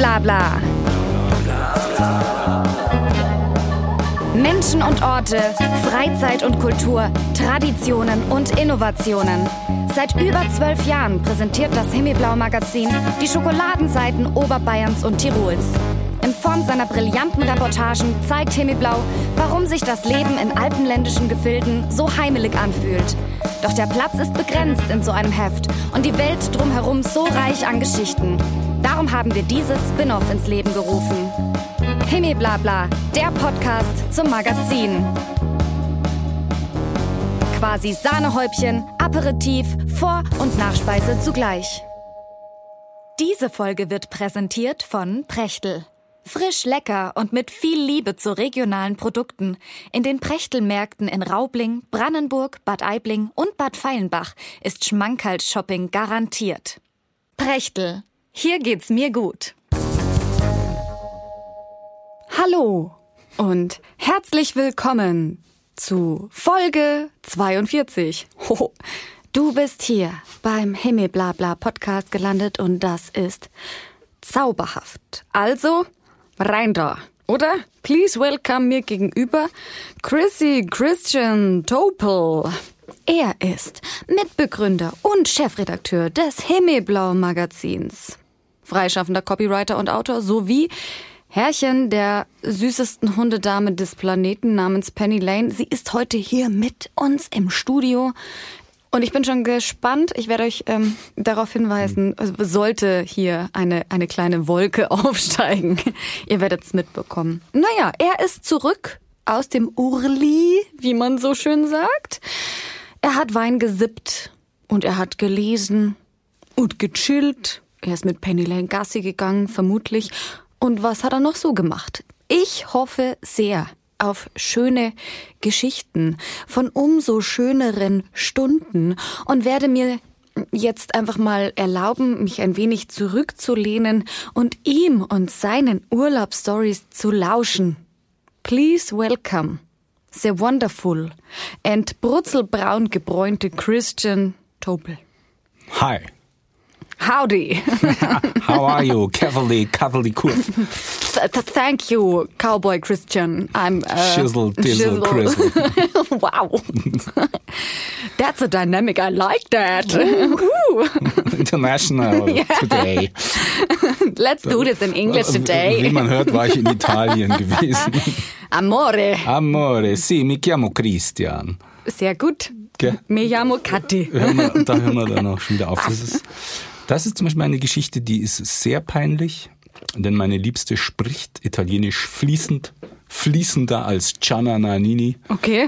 Himmelblabla. Menschen und Orte, Freizeit und Kultur, Traditionen und Innovationen. Seit über 12 Jahren präsentiert das Himmelblau-Magazin die Schokoladenseiten Oberbayerns und Tirols. In Form seiner brillanten Reportagen zeigt Himmelblau, warum sich das Leben in alpenländischen Gefilden so heimelig anfühlt. Doch der Platz ist begrenzt in so einem Heft und die Welt drumherum so reich an Geschichten. Darum haben wir dieses Spin-off ins Leben gerufen. Himmelblabla, der Podcast zum Magazin. Quasi Sahnehäubchen, Aperitif, Vor- und Nachspeise zugleich. Diese Folge wird präsentiert von Prechtl. Frisch, lecker und mit viel Liebe zu regionalen Produkten. In den Prechtl-Märkten in Raubling, Brannenburg, Bad Aibling und Bad Feilenbach ist Schmankerl-Shopping garantiert. Prechtl, hier geht's mir gut. Hallo und herzlich willkommen zu Folge 42. Du bist hier beim Himmelblabla Podcast gelandet und das ist zauberhaft. Also rein da, oder? Please welcome mir gegenüber Christian Topel. Er ist Mitbegründer und Chefredakteur des Himmelblau Magazins, freischaffender Copywriter und Autor sowie Herrchen der süßesten Hundedame des Planeten namens Penny Lane. Sie ist heute hier mit uns im Studio. Und ich bin schon gespannt. Ich werde euch darauf hinweisen, sollte hier eine kleine Wolke aufsteigen. Ihr werdet es mitbekommen. Naja, er ist zurück aus dem Urli, wie man so schön sagt. Er hat Wein gesippt und er hat gelesen und gechillt. Er ist mit Penny Lane Gassi gegangen, vermutlich. Und was hat er noch so gemacht? Ich hoffe sehr auf schöne Geschichten von umso schöneren Stunden und werde mir jetzt einfach mal erlauben, mich ein wenig zurückzulehnen und ihm und seinen Urlaubsstories zu lauschen. Please welcome the wonderful and brutzelbraun gebräunte Christian Topel. Hi. Howdy. How are you, Cavalry Cool? Thank you, Cowboy Christian. I'm Shizzle, Dizzle, Crizzle. Wow. That's a dynamic. I like that. International today. Let's do this in English today. Wie man hört, war ich in Italien gewesen. Amore. Amore, sì, mi chiamo Christian. Sehr gut. Okay. Mi chiamo Kathi. Da hören wir dann auch schon wieder auf. Das ist zum Beispiel eine Geschichte, die ist sehr peinlich, denn meine Liebste spricht Italienisch fließender als Gianna Nannini. Okay.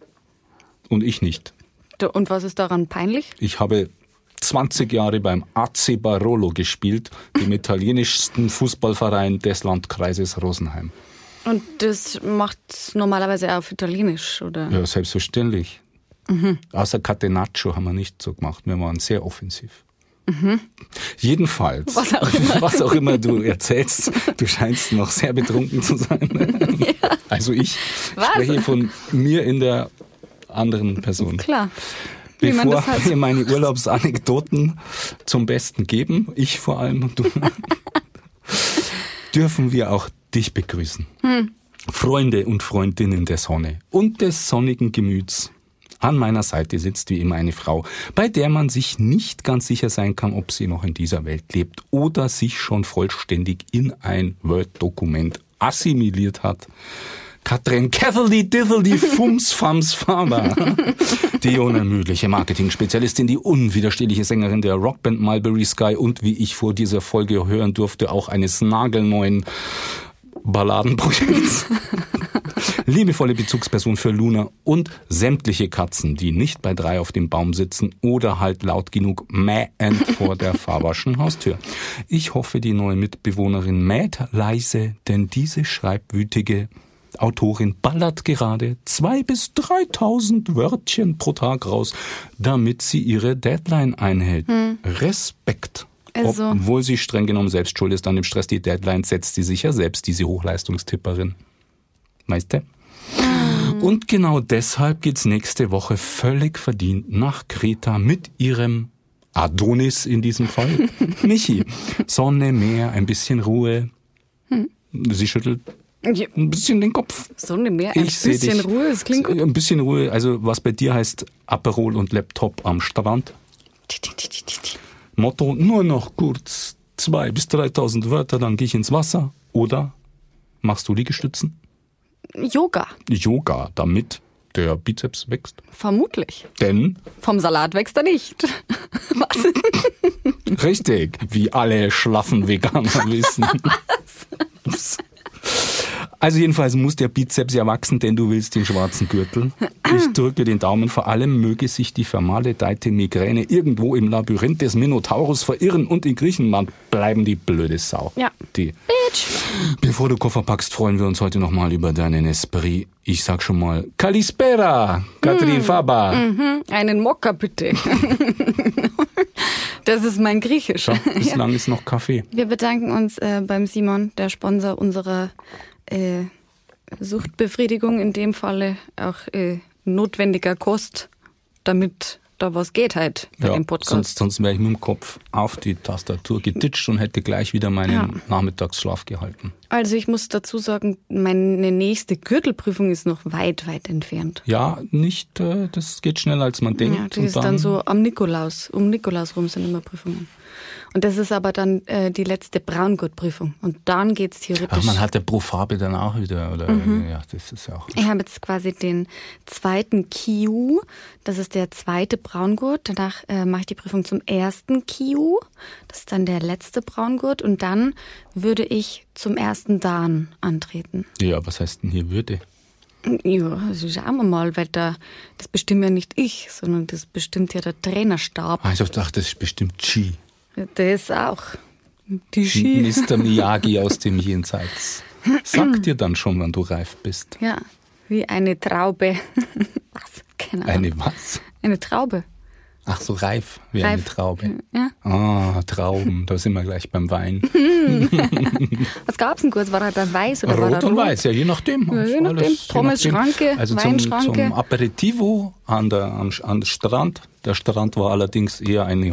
Und ich nicht. Und was ist daran peinlich? Ich habe 20 Jahre beim AC Barolo gespielt, dem italienischsten Fußballverein des Landkreises Rosenheim. Und das macht normalerweise auf Italienisch, oder? Ja, selbstverständlich. Mhm. Außer Catenaccio haben wir nicht so gemacht. Wir waren sehr offensiv. Mhm. Jedenfalls, was auch immer du erzählst, du scheinst noch sehr betrunken zu sein. Ja. Also ich spreche von mir in der anderen Person. Klar. Bevor wir meine Urlaubsanekdoten zum Besten geben, ich vor allem und du, dürfen wir auch dich begrüßen. Freunde und Freundinnen der Sonne und des sonnigen Gemüts. An meiner Seite sitzt wie immer eine Frau, bei der man sich nicht ganz sicher sein kann, ob sie noch in dieser Welt lebt oder sich schon vollständig in ein Word-Dokument assimiliert hat. Katrin Cavalry Fums Fams Faber, die unermüdliche Marketing-Spezialistin, die unwiderstehliche Sängerin der Rockband Mulberry Sky und wie ich vor dieser Folge hören durfte, auch eines nagelneuen Balladenprojekts. Liebevolle Bezugsperson für Luna und sämtliche Katzen, die nicht bei 3 auf dem Baum sitzen oder halt laut genug mähend vor der Faberschen Haustür. Ich hoffe, die neue Mitbewohnerin mäht leise, denn diese schreibwütige Autorin ballert gerade 2.000 bis 3.000 Wörtchen pro Tag raus, damit sie ihre Deadline einhält. Respekt. Also. Obwohl sie streng genommen selbst schuld ist an dem Stress, die Deadline setzt sie sich ja selbst, diese Hochleistungstipperin. Weißt du? Und genau deshalb geht's nächste Woche völlig verdient nach Kreta mit ihrem Adonis in diesem Fall. Michi, Sonne, Meer, ein bisschen Ruhe. Sie schüttelt ein bisschen den Kopf. Sonne, Meer, ein bisschen Ruhe, das klingt gut. Ein bisschen Ruhe, also was bei dir heißt Aperol und Laptop am Strand. Motto, nur noch kurz 2.000 bis 3.000 Wörter, dann gehe ich ins Wasser. Oder machst du Liegestützen? Yoga. Yoga, damit der Bizeps wächst. Vermutlich. Denn? Vom Salat wächst er nicht. Was? Richtig, wie alle schlaffen Veganer wissen. Was? Also jedenfalls muss der Bizeps ja wachsen, denn du willst den schwarzen Gürtel. Ich drücke den Daumen, vor allem möge sich die vermaledeite Migräne irgendwo im Labyrinth des Minotaurus verirren und in Griechenland bleiben, die blöde Sau. Ja. Die. Bitch. Bevor du Koffer packst, freuen wir uns heute nochmal über deinen Esprit. Ich sag schon mal, Kalispera, Katrin Faba. Einen Mokka bitte. Das ist mein Griechisch. Ja, bislang ist noch Kaffee. Wir bedanken uns beim Simon, der Sponsor unserer Suchtbefriedigung, in dem Falle auch notwendiger Kost, damit da was geht halt bei dem Podcast. Sonst wäre ich mit dem Kopf auf die Tastatur geditscht und hätte gleich wieder meinen Nachmittagsschlaf gehalten. Also ich muss dazu sagen, meine nächste Gürtelprüfung ist noch weit, weit entfernt. Ja, nicht, das geht schneller als man denkt. Ja, die ist dann so am Nikolaus. Um Nikolaus rum sind immer Prüfungen. Und das ist aber dann die letzte Braungurtprüfung. Und dann geht's theoretisch. Ach, man hat ja pro Farbe dann auch wieder, oder? Ja, das ist ja auch. Ich habe jetzt quasi den zweiten Kiu. Das ist der zweite Braungurt. Danach mache ich die Prüfung zum ersten Kiu. Das ist dann der letzte Braungurt. Und dann würde ich zum ersten Dan antreten. Ja, was heißt denn hier Würde? Ja, also schauen wir mal, weil das bestimmt ja nicht ich, sondern das bestimmt ja der Trainerstab. Also ich dachte, das ist bestimmt Chi. Das auch. Die Ski. Mr. Miyagi aus dem Jenseits. Sagt dir dann schon, wann du reif bist. Ja, wie eine Traube. Was? Keine Ahnung. Eine was? Eine Traube. Ach so, reif, wie Reif. eine Traube. Ja. Ah, Trauben, da sind wir gleich beim Wein. Was gab's denn kurz? War er dann weiß oder war Rot er und weiß, ja, je nachdem. Ja, je nachdem. Pommes, Schranke, also Weinschranke. zum Aperitivo am Strand. Der Strand war allerdings eher eine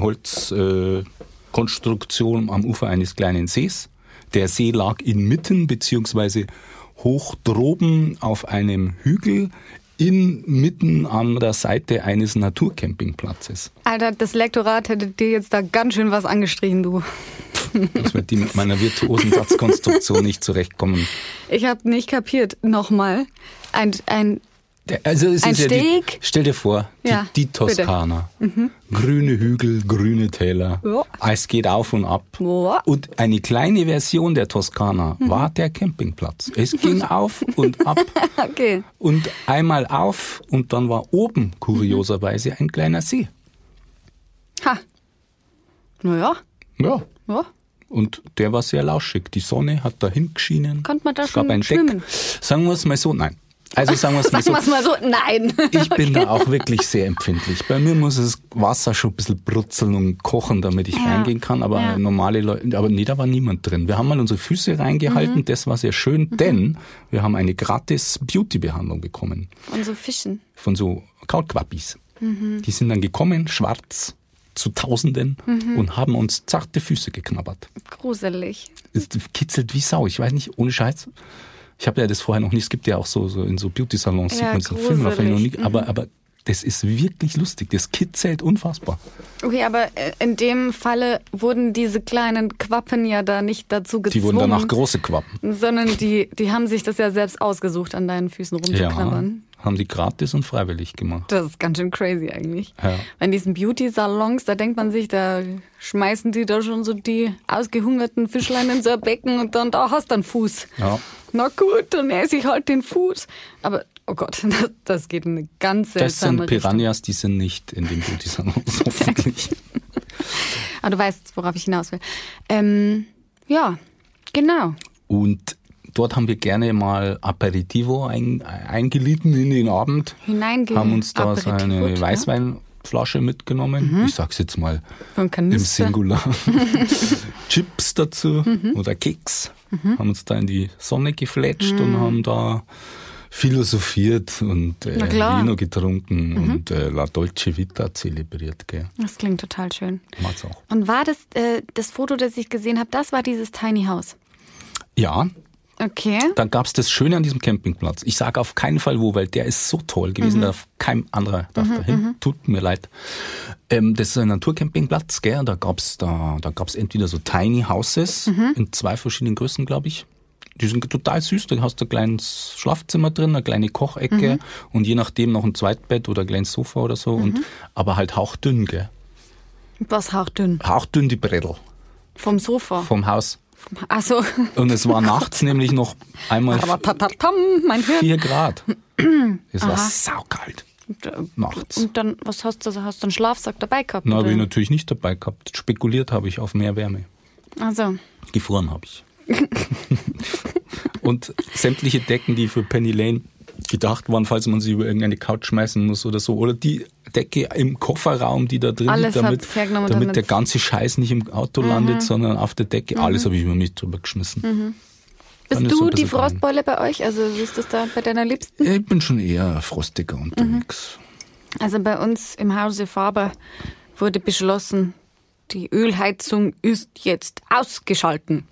Holzkonstruktion am Ufer eines kleinen Sees. Der See lag inmitten beziehungsweise hoch droben auf einem Hügel inmitten an der Seite eines Naturcampingplatzes. Alter, das Lektorat hätte dir jetzt da ganz schön was angestrichen, du. Das wird die mit meiner virtuosen Satzkonstruktion nicht zurechtkommen. Ich habe nicht kapiert. Nochmal. Also es Ein ist Steg? Stell dir vor, Ja, die Toskana. Grüne Hügel, grüne Täler. Ja. Es geht auf und ab. Ja. Und eine kleine Version der Toskana war der Campingplatz. Es ging auf und ab. Okay. Und einmal auf und dann war oben kurioserweise ein kleiner See. Ha. Naja. Ja. Ja. Und der war sehr lauschig. Die Sonne hat dahin geschienen. Konnte man da es schon gab ein schwimmen? Deck. Sagen wir es mal so, nein. Also sagen wir es mal Sagen so. wir es mal so, nein. Ich bin da auch wirklich sehr empfindlich. Bei mir muss das Wasser schon ein bisschen brutzeln und kochen, damit ich reingehen kann. Aber normale Leute, aber nee, da war niemand drin. Wir haben mal unsere Füße reingehalten, das war sehr schön, denn wir haben eine gratis Beauty-Behandlung bekommen. Und so Fischen. Von so Kaulquappis. Die sind dann gekommen, schwarz, zu Tausenden und haben uns zarte Füße geknabbert. Gruselig. Es kitzelt wie Sau, ich weiß nicht, ohne Scheiß. Ich habe ja das vorher noch nicht, es gibt ja auch so in so Beauty-Salons, sieht man so Filme, noch nie, aber das ist wirklich lustig, das kitzelt unfassbar. Okay, aber in dem Falle wurden diese kleinen Quappen ja da nicht dazu gezwungen. Die wurden danach große Quappen. Sondern die haben sich das ja selbst ausgesucht, an deinen Füßen rumzuknabbern. Ja, haben die gratis und freiwillig gemacht. Das ist ganz schön crazy eigentlich. Ja. In diesen Beauty-Salons, da denkt man sich, da schmeißen die da schon so die ausgehungerten Fischlein in so ein Becken und dann da hast du einen Fuß. Ja. Na gut, dann esse ich halt den Fuß. Aber, oh Gott, das geht in eine ganz seltsame Das sind Piranhas, die sind nicht in den Beauty-Salons hoffentlich. Aber du weißt, worauf ich hinaus will. Ja, genau. Und dort haben wir gerne mal Aperitivo eingelitten in den Abend. Haben uns da so eine Weißweinflasche mitgenommen. Ich sag's jetzt mal im Singular. Chips dazu oder Keks. Haben uns da in die Sonne gefletscht und haben da philosophiert und Na klar. Vino getrunken und La Dolce Vita zelebriert. Gell? Das klingt total schön. Mag's auch. Und war das Foto, das ich gesehen habe, das war dieses Tiny House? Ja, Okay. da gab's das Schöne an diesem Campingplatz. Ich sage auf keinen Fall wo, weil der ist so toll gewesen, da kein anderer darf dahin. Tut mir leid. Das ist ein Naturcampingplatz, gell? Da gab's entweder so Tiny Houses in 2 verschiedenen Größen, glaube ich. Die sind total süß. Da hast du ein kleines Schlafzimmer drin, eine kleine Kochecke und je nachdem noch ein Zweitbett oder ein kleines Sofa oder so. Aber halt hauchdünn, gell? Was hauchdünn? Hauchdünn die Brettel Vom Sofa? vom Haus. Achso. Und es war nachts nämlich noch einmal Mein Hirn. 4 Grad. Es war saukalt. Nachts. Und dann, was hast du einen Schlafsack dabei gehabt? Na, habe ich oder? natürlich nicht dabei gehabt. Spekuliert habe ich auf mehr Wärme. Also, Gefroren habe ich. Und sämtliche Decken, die für Penny Lane gedacht waren, falls man sie über irgendeine Couch schmeißen muss oder so. Oder die Decke im Kofferraum, die da drin Alles liegt, hab's hergenommen, damit damit- der ganze Scheiß nicht im Auto landet, sondern auf der Decke. Alles habe ich über mich drüber geschmissen. Dann bist ist so du ein die bisschen rein. Frostbeule bei euch? Also, wie ist das da bei deiner Liebsten? Ich bin schon eher frostiger unterwegs. Also, bei uns im Hause Faber wurde beschlossen, die Ölheizung ist jetzt ausgeschalten.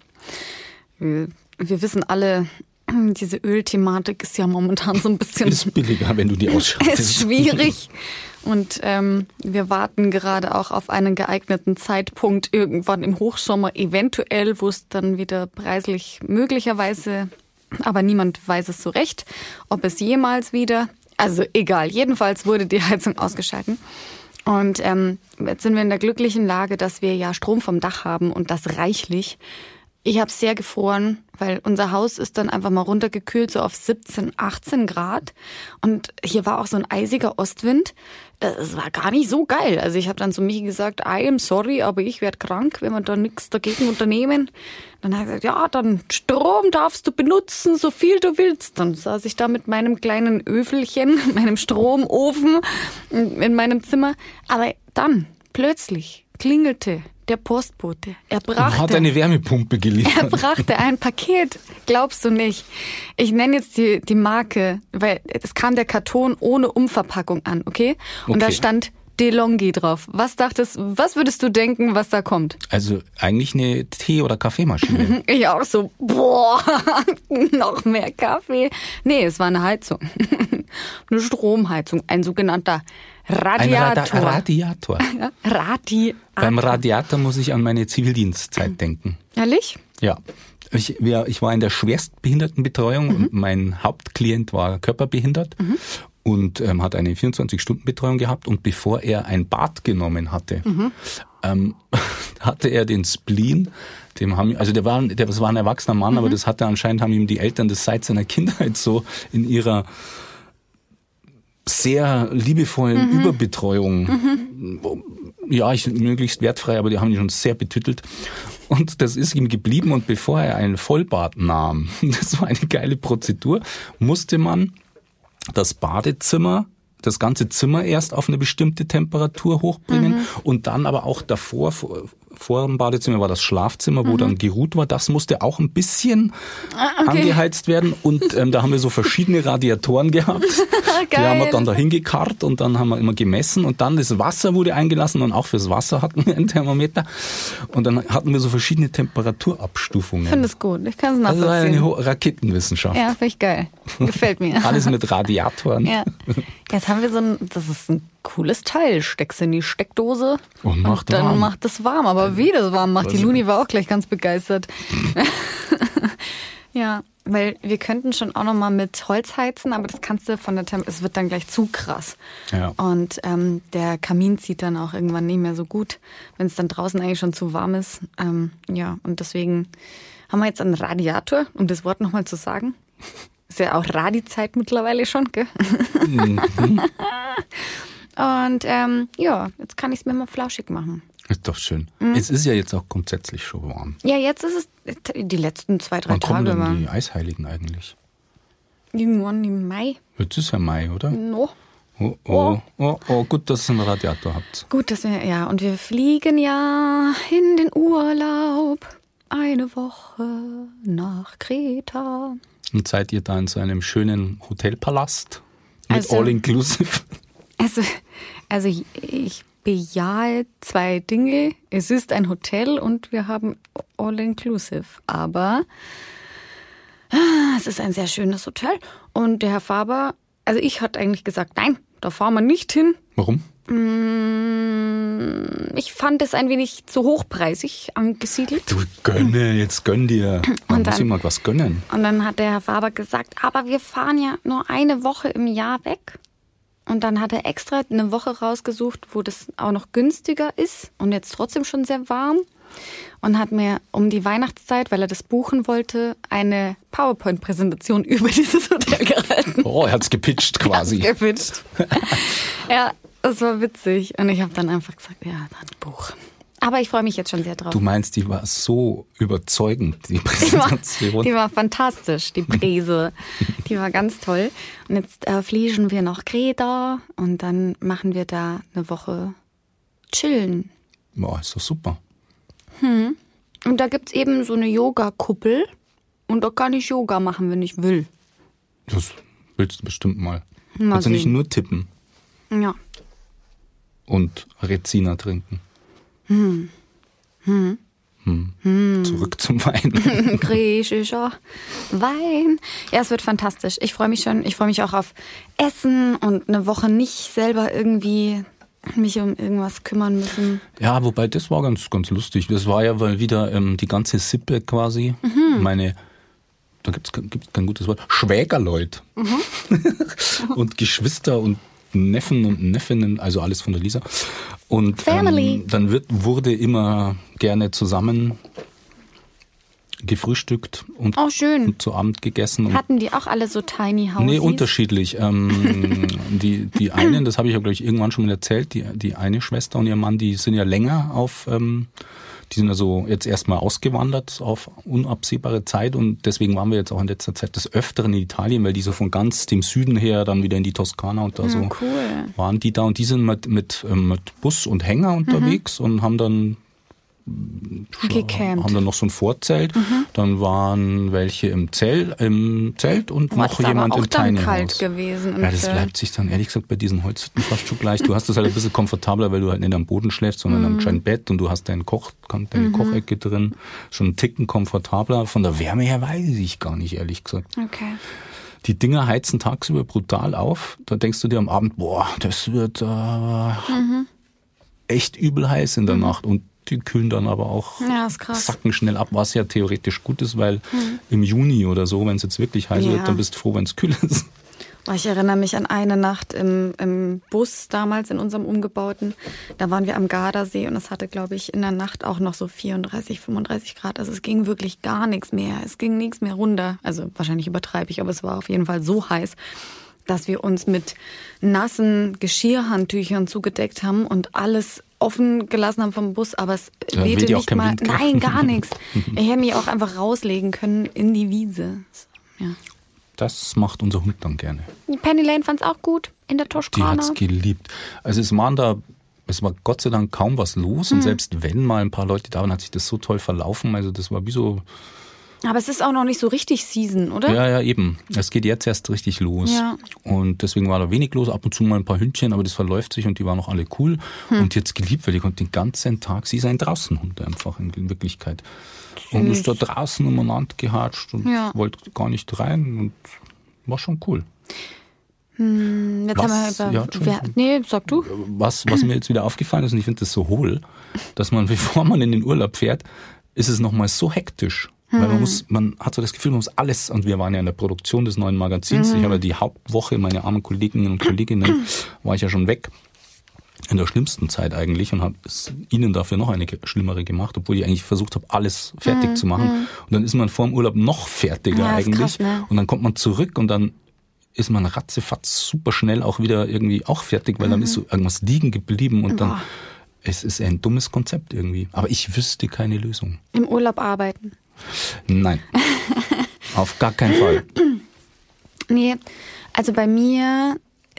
Wir wissen alle, diese Ölthematik ist ja momentan so ein bisschen Ist billiger, wenn du die ausschaltest. ist schwierig. Und wir warten gerade auch auf einen geeigneten Zeitpunkt irgendwann im Hochsommer, eventuell, wo es dann wieder preislich möglicherweise, aber niemand weiß es so recht, ob es jemals wieder, also egal, jedenfalls wurde die Heizung ausgeschalten. Und jetzt sind wir in der glücklichen Lage, dass wir ja Strom vom Dach haben und das reichlich. Ich habe sehr gefroren, weil unser Haus ist dann einfach mal runtergekühlt, so auf 17, 18 Grad. Und hier war auch so ein eisiger Ostwind. Das war gar nicht so geil. Also ich habe dann zu Michi gesagt, I am sorry, aber ich werde krank, wenn wir da nichts dagegen unternehmen. Dann hat er gesagt, ja, dann Strom darfst du benutzen, so viel du willst. Dann saß ich da mit meinem kleinen Öfelchen, meinem Stromofen in meinem Zimmer. Aber dann, plötzlich, klingelte der Postbote. Er Hat eine Wärmepumpe geliefert. brachte ein Paket, glaubst du nicht. Ich nenne jetzt die Marke, weil es kam der Karton ohne Umverpackung an, okay? Und da Okay. stand DeLonghi drauf. Was würdest du denken, was da kommt? Also eigentlich eine Tee- oder Kaffeemaschine. Ich auch so, boah, noch mehr Kaffee. Nee, es war eine Heizung. Eine Stromheizung, ein sogenannter Radiator. Radiator. Ja, Radiator. Beim Radiator muss ich an meine Zivildienstzeit denken. Ehrlich? Ja. Ich war in der Schwerstbehindertenbetreuung und mein Hauptklient war körperbehindert und hat eine 24-Stunden-Betreuung gehabt. Und bevor er ein Bad genommen hatte, hatte er den Spleen. Das war ein erwachsener Mann, aber das haben ihm die Eltern das seit seiner Kindheit so in ihrer sehr liebevollen Überbetreuung. Ja, möglichst wertfrei, aber die haben ihn schon sehr betüttelt. Und das ist ihm geblieben. Und bevor er ein Vollbad nahm, das war eine geile Prozedur, musste man das Badezimmer, das ganze Zimmer erst auf eine bestimmte Temperatur hochbringen und dann aber auch davor, vor dem Badezimmer war das Schlafzimmer, wo dann geruht war. Das musste auch ein bisschen angeheizt werden. Und da haben wir so verschiedene Radiatoren gehabt. Die haben wir dann da hingekarrt und dann haben wir immer gemessen. Und dann das Wasser wurde eingelassen und auch fürs Wasser hatten wir ein Thermometer. Und dann hatten wir so verschiedene Temperaturabstufungen. Ich finde es gut. Ich kann es Das war eine nachvollziehen. Raketenwissenschaft. Ja, finde ich geil. Gefällt mir. Alles mit Radiatoren. Ja. Jetzt haben wir das ist ein cooles Teil. Steckst in die Steckdose Und macht dann warm. macht es warm. Aber wie das warm macht, die Luni war auch gleich ganz begeistert. Ja, weil wir könnten schon auch nochmal mit Holz heizen, aber das kannst du es wird dann gleich zu krass. Ja. Und der Kamin zieht dann auch irgendwann nicht mehr so gut, wenn es dann draußen eigentlich schon zu warm ist. Ja, und deswegen haben wir jetzt einen Radiator, um das Wort nochmal zu sagen. Ist ja auch Radi-Zeit mittlerweile schon, gell? Und ja, jetzt kann ich es mir mal flauschig machen. Ist doch schön. Es ist ja jetzt auch grundsätzlich schon warm. Ja, jetzt ist es die letzten 2-3 Wann kommen Tage. denn die Eisheiligen eigentlich? Irgendwann im Mai. Jetzt ist ja Mai, oder? No. Oh, gut, dass ihr einen Radiator habt. Gut, dass wir, ja, und wir fliegen ja in den Urlaub 1 Woche nach Kreta. Und seid ihr da in so einem schönen Hotelpalast mit Also- All-Inclusive? Also ich bejahe 2 Dinge. Es ist ein Hotel und wir haben All-Inclusive. Aber es ist ein sehr schönes Hotel. Und der Herr Faber, also ich hatte eigentlich gesagt, nein, da fahren wir nicht hin. Warum? Ich fand es ein wenig zu hochpreisig angesiedelt. Du jetzt gönn dir. Man Und muss dann- ihm mal was gönnen. Und dann hat der Herr Faber gesagt, aber wir fahren ja nur eine Woche im Jahr weg. Und dann hat er extra eine Woche rausgesucht, wo das auch noch günstiger ist und jetzt trotzdem schon sehr warm. Und hat mir um die Weihnachtszeit, weil er das buchen wollte, eine PowerPoint-Präsentation über dieses Hotel gehalten. Oh, er hat's gepitcht quasi. Gepitcht. Ja, das war witzig. Und ich habe dann einfach gesagt, ja, dann Buch. Aber ich freue mich jetzt schon sehr drauf. Du meinst, die war so überzeugend, die Präsentation? Die war fantastisch, die Präse. Die war ganz toll. Und jetzt fliegen wir nach Kreta und dann machen wir da eine Woche chillen. Boah, ist doch super. Und da gibt's eben so eine Yoga-Kuppel und da kann ich Yoga machen, wenn ich will. Das willst du bestimmt mal. Mal Also nicht sehen. nur tippen Ja. und Rezina trinken. Zurück zum Wein. Griechischer Wein. Ja, es wird fantastisch. Ich freue mich schon. Ich freue mich auch auf Essen und eine Woche nicht selber irgendwie mich um irgendwas kümmern müssen. Ja, wobei das war ganz lustig. Das war ja weil wieder die ganze Sippe quasi. Meine, da gibt's kein gutes Wort, Schwägerleut. Und Geschwister und Neffen und Neffinnen, also alles von der Lisa. Und Family. dann wurde immer gerne zusammen gefrühstückt und, Oh, schön. und zu Abend gegessen. Und Hatten die auch alle so Tiny Houses? nee, unterschiedlich. Die einen, das habe ich ja, glaube ich, irgendwann schon mal erzählt, die eine Schwester und ihr Mann, die sind ja länger die sind also jetzt erstmal ausgewandert auf unabsehbare Zeit und deswegen waren wir jetzt auch in letzter Zeit des Öfteren in Italien, weil die so von ganz dem Süden her dann wieder in die Toskana und da so Cool. waren die da und die sind mit Bus und Hänger unterwegs und haben dann Gecampt. haben dann noch so ein Vorzelt, dann waren welche im Zelt und Boah, noch das ist aber jemand auch im dann Tiny kalt House. gewesen im Ja, das Zelt. bleibt sich dann ehrlich gesagt bei diesen Holzhütten fast schon gleich. Du hast das halt ein bisschen komfortabler, weil du halt nicht am Boden schläfst, sondern am kleinen Bett und du hast deine Kochecke drin. Schon einen Ticken komfortabler. Von der Wärme her weiß ich gar nicht, ehrlich gesagt. Okay. Die Dinger heizen tagsüber brutal auf. Da denkst du dir am Abend, boah, das wird echt übel heiß in der Nacht. Und die kühlen dann aber auch Ja, ist krass. sacken schnell ab, was ja theoretisch gut ist, weil im Juni oder so, wenn es jetzt wirklich heiß Ja. wird, dann bist du froh, wenn es kühl ist. Oh, ich erinnere mich an eine Nacht im Bus damals in unserem Umgebauten. Da waren wir am Gardasee und es hatte, glaube ich, in der Nacht auch noch so 34, 35 Grad. Also es ging wirklich gar nichts mehr. Es ging nichts mehr runter. Also wahrscheinlich übertreibe ich, aber es war auf jeden Fall so heiß, dass wir uns mit nassen Geschirrhandtüchern zugedeckt haben und alles offen gelassen haben vom Bus, aber es Da weht wehte ja auch nicht kein mal. Wind, gell? Nein, gar nichts. Ich hätte mich auch einfach rauslegen können in die Wiese. Ja. Das macht unser Hund dann gerne. Penny Lane fand es auch gut in der Die Toskana. hat's geliebt. Also es war Gott sei Dank kaum was los und selbst wenn mal ein paar Leute da waren, hat sich das so toll verlaufen. Also das war wie so, Aber es ist auch noch nicht so richtig Season, oder? ja eben. Es geht jetzt erst richtig los. Ja. Und deswegen war da wenig los, ab und zu mal ein paar Hündchen, aber das verläuft sich und die waren auch alle cool. Und jetzt geliebt, weil die konnte den ganzen Tag, sie ist ein Draußenhund einfach in Wirklichkeit. Und ist da draußen umeinander gehatscht und Ja. wollte gar nicht rein und war schon cool. Jetzt Was? haben Ja, wir Entschuldigung. nee, sag du. Was mir jetzt wieder aufgefallen ist, und ich finde das so hohl, dass man, bevor man in den Urlaub fährt, ist es nochmal so hektisch. Weil man hat so das Gefühl, man muss alles, und wir waren ja in der Produktion des neuen Magazins, ich habe ja die Hauptwoche, meine armen Kolleginnen und Kolleginnen, war ich ja schon weg. In der schlimmsten Zeit eigentlich und habe es ihnen dafür noch eine schlimmere gemacht, obwohl ich eigentlich versucht habe, alles fertig zu machen. Und dann ist man vor dem Urlaub noch fertiger Ja, ist eigentlich. krass, ne? Und dann kommt man zurück und dann ist man ratzefatz super schnell auch wieder irgendwie auch fertig, weil dann ist so irgendwas liegen geblieben und dann, es ist ein dummes Konzept irgendwie. Aber ich wüsste keine Lösung. Im Urlaub arbeiten. Nein, auf gar keinen Fall. Nee, also bei mir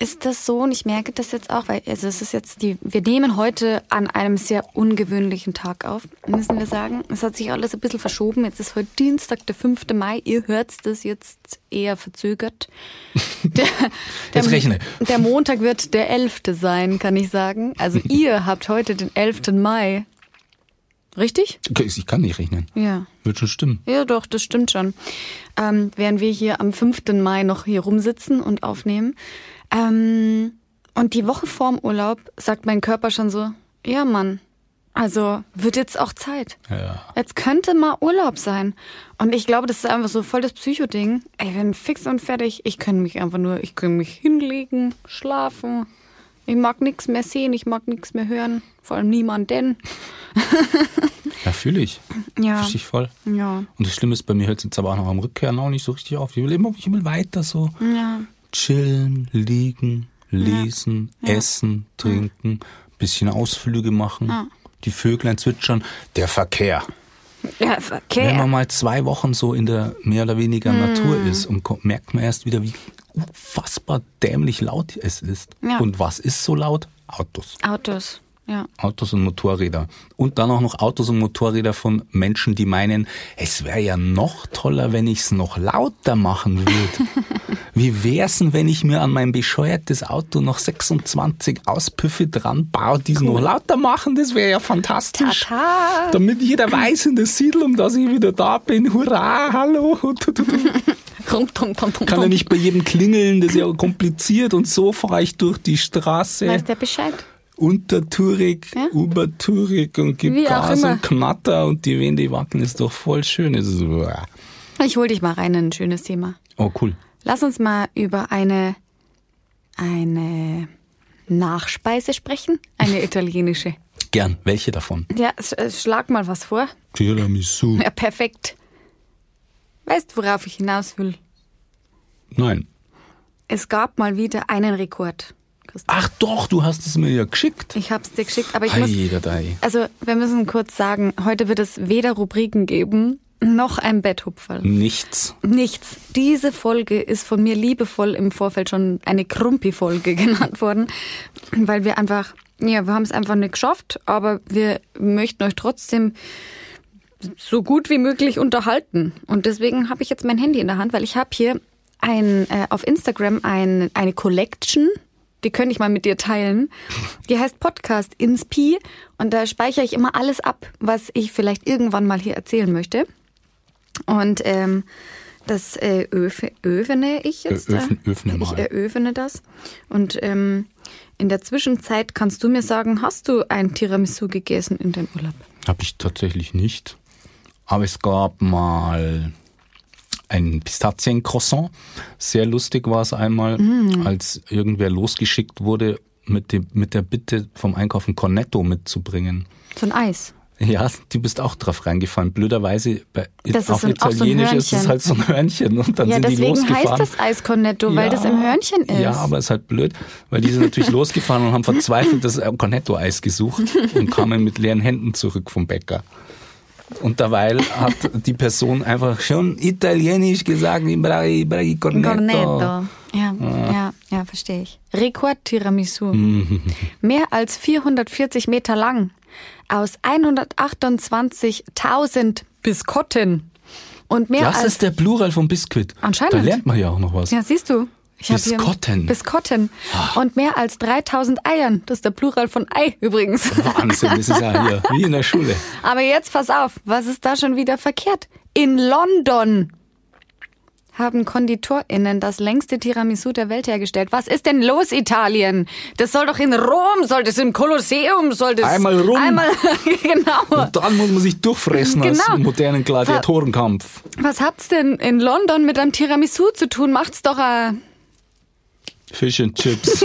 ist das so, und ich merke das jetzt auch, weil also es ist jetzt wir nehmen heute an einem sehr ungewöhnlichen Tag auf, müssen wir sagen. Es hat sich alles ein bisschen verschoben. Jetzt ist heute Dienstag, der 5. Mai. Ihr hört das jetzt eher verzögert. Jetzt rechne. Der Montag wird der 11. sein, kann ich sagen. Also ihr habt heute den 11. Mai. Richtig? Ich kann nicht rechnen. Ja. Wird schon stimmen. Ja, doch, das stimmt schon. Während wir hier am 5. Mai noch hier rumsitzen und aufnehmen. Und die Woche vorm Urlaub sagt mein Körper schon so, ja Mann, also wird jetzt auch Zeit. Ja. Jetzt könnte mal Urlaub sein. Und ich glaube, das ist einfach so voll das Psycho-Ding. Ich bin fix und fertig. Ich kann mich hinlegen, schlafen. Ich mag nichts mehr sehen, ich mag nichts mehr hören. Vor allem niemanden. Ja, fühle ich. Ja. Verstehe ich voll. Ja. Und das Schlimme ist, bei mir hört es jetzt aber auch noch am Rückkehren auch nicht so richtig auf. Ich will weiter so chillen, liegen, lesen, essen, trinken, bisschen Ausflüge machen, die Vöglein zwitschern, der Verkehr. Ja, Verkehr. Wenn man mal 2 Wochen so in der mehr oder weniger Natur ist und merkt man erst wieder, wie unfassbar dämlich laut es ist. Ja. Und was ist so laut? Autos. Ja. Autos und Motorräder. Und dann auch noch Autos und Motorräder von Menschen, die meinen, es wäre ja noch toller, wenn ich es noch lauter machen würde. Wie wär's denn, wenn ich mir an mein bescheuertes Auto noch 26 Auspüffe dran baue, die es noch lauter machen? Das wäre ja fantastisch. Tata. Damit jeder weiß in der Siedlung, dass ich wieder da bin. Hurra, hallo. Kann ja nicht bei jedem klingeln, das ist ja kompliziert. Und so fahre ich durch die Straße. Weiß der Bescheid? Untertourig, Obertourig und gibt Wie auch Gas immer. und Knatter und die Wände wackeln, ist doch voll schön. Es ist Ich hol dich mal rein in ein schönes Thema. Oh, cool. Lass uns mal über eine Nachspeise sprechen, eine italienische. Gern. Welche davon? Ja, schlag mal was vor. Tiramisu. Ja, perfekt. Weißt du, worauf ich hinaus will? Nein. Es gab mal wieder einen Rekord. Christoph. Ach doch, du hast es mir ja geschickt. Ich hab's dir geschickt, aber ich muss... Heideidei. Also, wir müssen kurz sagen, heute wird es weder Rubriken geben, noch ein Betthupferl. Nichts. Nichts. Diese Folge ist von mir liebevoll im Vorfeld schon eine Krumpi-Folge genannt worden, weil wir einfach, wir haben es einfach nicht geschafft, aber wir möchten euch trotzdem so gut wie möglich unterhalten. Und deswegen habe ich jetzt mein Handy in der Hand, weil ich habe hier auf Instagram eine Collection, die könnte ich mal mit dir teilen. Die heißt Podcast Inspi und da speichere ich immer alles ab, was ich vielleicht irgendwann mal hier erzählen möchte. Und das öffne ich jetzt. Öffne mal. Ich eröffne das. Und in der Zwischenzeit kannst du mir sagen, hast du ein Tiramisu gegessen in deinem Urlaub? Habe ich tatsächlich nicht. Aber es gab mal ein Pistaziencroissant. Sehr lustig war es einmal, als irgendwer losgeschickt wurde mit der Bitte vom Einkaufen Cornetto mitzubringen. So ein Eis. Ja, du bist auch drauf reingefallen. Blöderweise, auf auch so ein Italienisch ist es Hörnchen. halt so ein Hörnchen. Und dann Ja, sind die deswegen losgefahren. heißt das Eis Cornetto, weil das im Hörnchen ist. Ja, aber es ist halt blöd, weil die sind natürlich losgefahren und haben verzweifelt das Cornetto-Eis gesucht und kamen mit leeren Händen zurück vom Bäcker. Und derweil hat die Person einfach schon italienisch gesagt, ich brauche Cornetto. Ja, verstehe ich. Rekord Tiramisu. Mehr als 440 Meter lang. Aus 128.000 Biskotten. Und mehr Das als... ist der Plural von Biskuit. Anscheinend. Da lernt man ja auch noch was. Ja, siehst du. Ich hab hier Biskotten. Biskotten. Und mehr als 3.000 Eiern. Das ist der Plural von Ei übrigens. Wahnsinn, das ist ja hier wie in der Schule. Aber jetzt pass auf, was ist da schon wieder verkehrt? In London haben KonditorInnen das längste Tiramisu der Welt hergestellt. Was ist denn los, Italien? Das soll doch in Rom, soll das im Kolosseum, soll das... Einmal rum. Genau. Und dann muss man sich durchfressen als Genau. im modernen Gladiatorenkampf. Was habt's denn in London mit einem Tiramisu zu tun? Macht's doch Fish and Chips.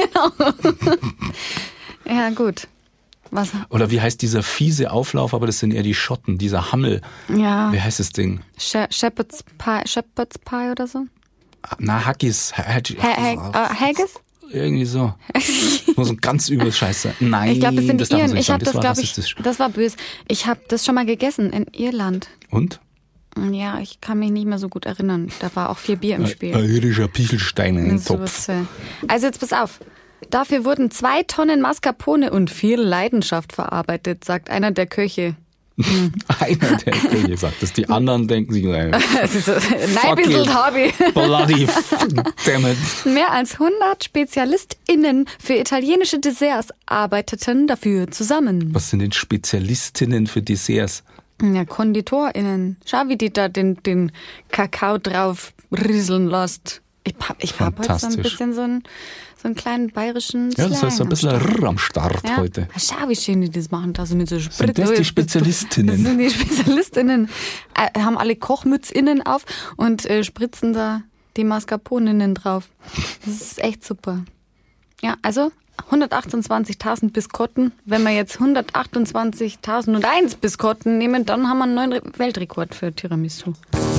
Ja, gut. Was? Oder wie heißt dieser fiese Auflauf, aber das sind eher die Schotten, dieser Hammel. Ja. Wie heißt das Ding? Shepherd's Pie oder so? Na, Haggis. Haggis? Irgendwie so. Muss ein ganz übles Scheiß sein. Nein, Ich glaube, das sind darf man Iren. so nicht Ich habe sagen. das, glaube ich, rassistisch. das war böse. Ich habe das schon mal gegessen in Irland. Und? Ja, ich kann mich nicht mehr so gut erinnern. Da war auch viel Bier im Spiel. Ein irischer Pichelstein in den Topf. Also jetzt pass auf. Dafür wurden 2 Tonnen Mascarpone und viel Leidenschaft verarbeitet, sagt einer der Köche. Einer der Köche sagt das. Die anderen denken sich, nein, nein, bisschen Hobby. Bloody damn it. Mehr als 100 SpezialistInnen für italienische Desserts arbeiteten dafür zusammen. Was sind denn Spezialistinnen für Desserts? Ja, KonditorInnen. Schau, wie die da den Kakao drauf rieseln lässt. Ich hab heute so ein bisschen so einen kleinen bayerischen Slang. Ja, das heißt so ein bisschen Rrr am Start heute. Schau, wie schön die das machen. Also mit so Sind das die Spezialistinnen? Das sind die SpezialistInnen. Haben alle KochmützInnen auf und spritzen da die Mascarponinnen drauf. Das ist echt super. Ja, also 128.000 Biskotten. Wenn wir jetzt 128.001 Biskotten nehmen, dann haben wir einen neuen Weltrekord für Tiramisu.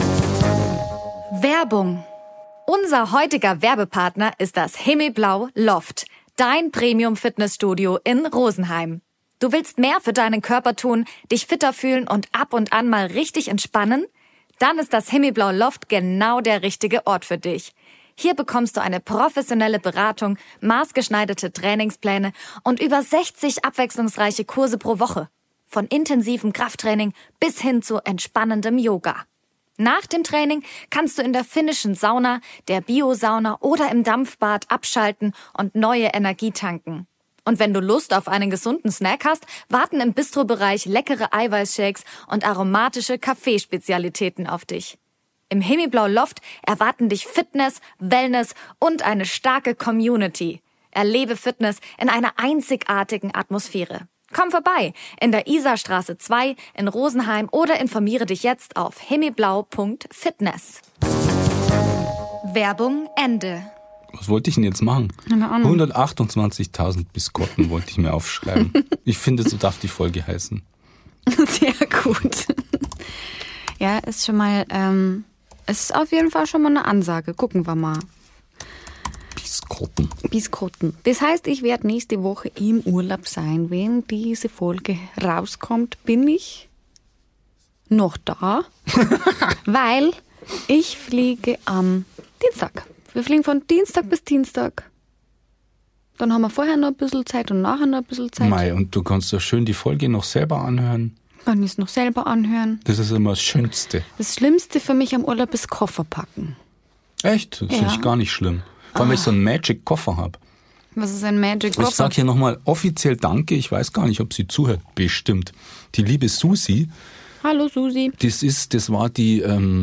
Werbung. Unser heutiger Werbepartner ist das Himmelblau Loft, dein Premium-Fitnessstudio in Rosenheim. Du willst mehr für deinen Körper tun, dich fitter fühlen und ab und an mal richtig entspannen? Dann ist das Himmelblau Loft genau der richtige Ort für dich. Hier bekommst du eine professionelle Beratung, maßgeschneiderte Trainingspläne und über 60 abwechslungsreiche Kurse pro Woche. Von intensivem Krafttraining bis hin zu entspannendem Yoga. Nach dem Training kannst du in der finnischen Sauna, der Bio-Sauna oder im Dampfbad abschalten und neue Energie tanken. Und wenn du Lust auf einen gesunden Snack hast, warten im Bistro-Bereich leckere Eiweißshakes und aromatische Kaffeespezialitäten auf dich. Im Himmelblau Loft erwarten dich Fitness, Wellness und eine starke Community. Erlebe Fitness in einer einzigartigen Atmosphäre. Komm vorbei in der Isarstraße 2 in Rosenheim oder informiere dich jetzt auf himmelblau.fitness. Werbung Ende. Was wollte ich denn jetzt machen? Keine Ahnung. 128.000 Biskotten wollte ich mir aufschreiben. Ich finde, so darf die Folge heißen. Sehr gut. Ja, ist schon mal, ist auf jeden Fall schon mal eine Ansage. Gucken wir mal. Biskotten. Das heißt, ich werde nächste Woche im Urlaub sein. Wenn diese Folge rauskommt, bin ich noch da, weil ich fliege am Dienstag. Wir fliegen von Dienstag bis Dienstag. Dann haben wir vorher noch ein bisschen Zeit und nachher noch ein bisschen Zeit. Mei, und du kannst ja schön die Folge noch selber anhören. Kann ich es noch selber anhören. Das ist immer das Schönste. Das Schlimmste für mich am Urlaub ist Koffer packen. Echt? Das finde ich gar nicht schlimm. Vor allem, wenn ich so einen Magic-Koffer habe. Was ist ein Magic-Koffer? Ich sage hier nochmal offiziell Danke. Ich weiß gar nicht, ob sie zuhört. Bestimmt. Die liebe Susi. Hallo Susi. Das war die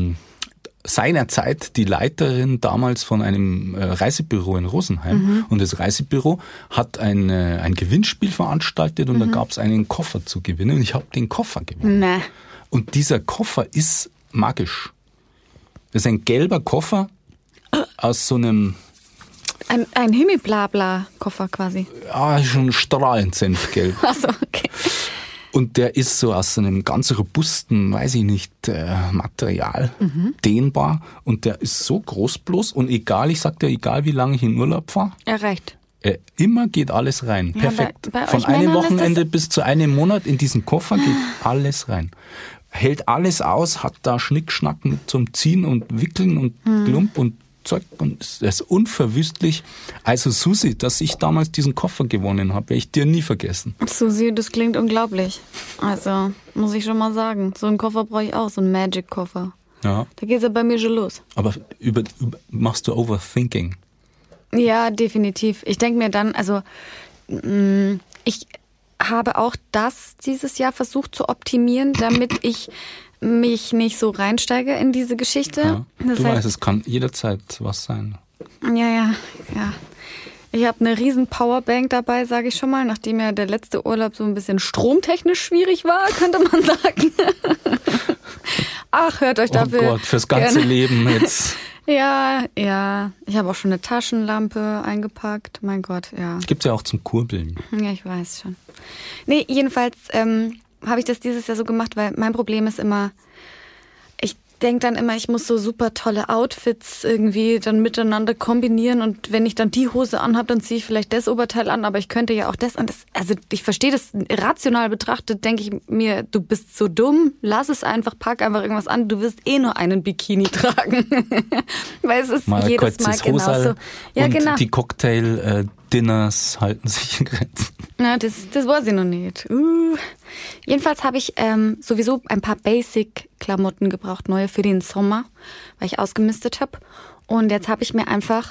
seinerzeit die Leiterin damals von einem Reisebüro in Rosenheim. Mhm. Und das Reisebüro hat ein Gewinnspiel veranstaltet und da gab es einen Koffer zu gewinnen. Und ich habe den Koffer gewonnen. Nee. Und dieser Koffer ist magisch. Das ist ein gelber Koffer aus so einem... Ein Himmelblabla-Koffer quasi. Ja, schon strahlend senfgelb. Achso, okay. Und der ist so aus so einem ganz robusten, weiß ich nicht, Material, dehnbar. Und der ist so groß bloß. Und egal, ich sag dir, egal wie lange ich in Urlaub fahre. Erreicht. Immer geht alles rein. Ja, perfekt. bei Von euch einem Männern Wochenende bis zu einem Monat in diesen Koffer geht alles rein. Hält alles aus, hat da Schnickschnack zum Ziehen und Wickeln und Klump und Zeug und es ist unverwüstlich. Also Susi, dass ich damals diesen Koffer gewonnen habe, werde ich dir nie vergessen. Susi, das klingt unglaublich. Also, muss ich schon mal sagen. So einen Koffer brauche ich auch, so einen Magic-Koffer. Ja. Da geht's ja bei mir schon los. Aber machst du Overthinking? Ja, definitiv. Ich denke mir dann, also ich habe auch das dieses Jahr versucht zu optimieren, damit ich mich nicht so reinsteige in diese Geschichte. Ja. Das Du heißt, weißt, es kann jederzeit was sein. Ja. Ich habe eine riesen Powerbank dabei, sage ich schon mal, nachdem ja der letzte Urlaub so ein bisschen stromtechnisch schwierig war, könnte man sagen. Ach, hört euch dafür. Oh Gott, fürs ganze gerne. Leben jetzt. Ja. Ich habe auch schon eine Taschenlampe eingepackt. Mein Gott, ja. Gibt's ja auch zum Kurbeln. Ja, ich weiß schon. Nee, jedenfalls habe ich das dieses Jahr so gemacht, weil mein Problem ist immer, denke dann immer, ich muss so super tolle Outfits irgendwie dann miteinander kombinieren und wenn ich dann die Hose anhabe, dann ziehe ich vielleicht das Oberteil an, aber ich könnte ja auch das an. Also ich verstehe das rational betrachtet, denke ich mir, du bist so dumm, lass es einfach, pack einfach irgendwas an, du wirst eh nur einen Bikini tragen. Weil es ist mal jedes Mal genauso. Ja, und genau. die Cocktail-Dinners halten sich in Grenzen. Na, das weiß ich noch nicht. Jedenfalls habe ich sowieso ein paar Basic-Klamotten gebraucht, neue für den Sommer, weil ich ausgemistet habe. Und jetzt habe ich mir einfach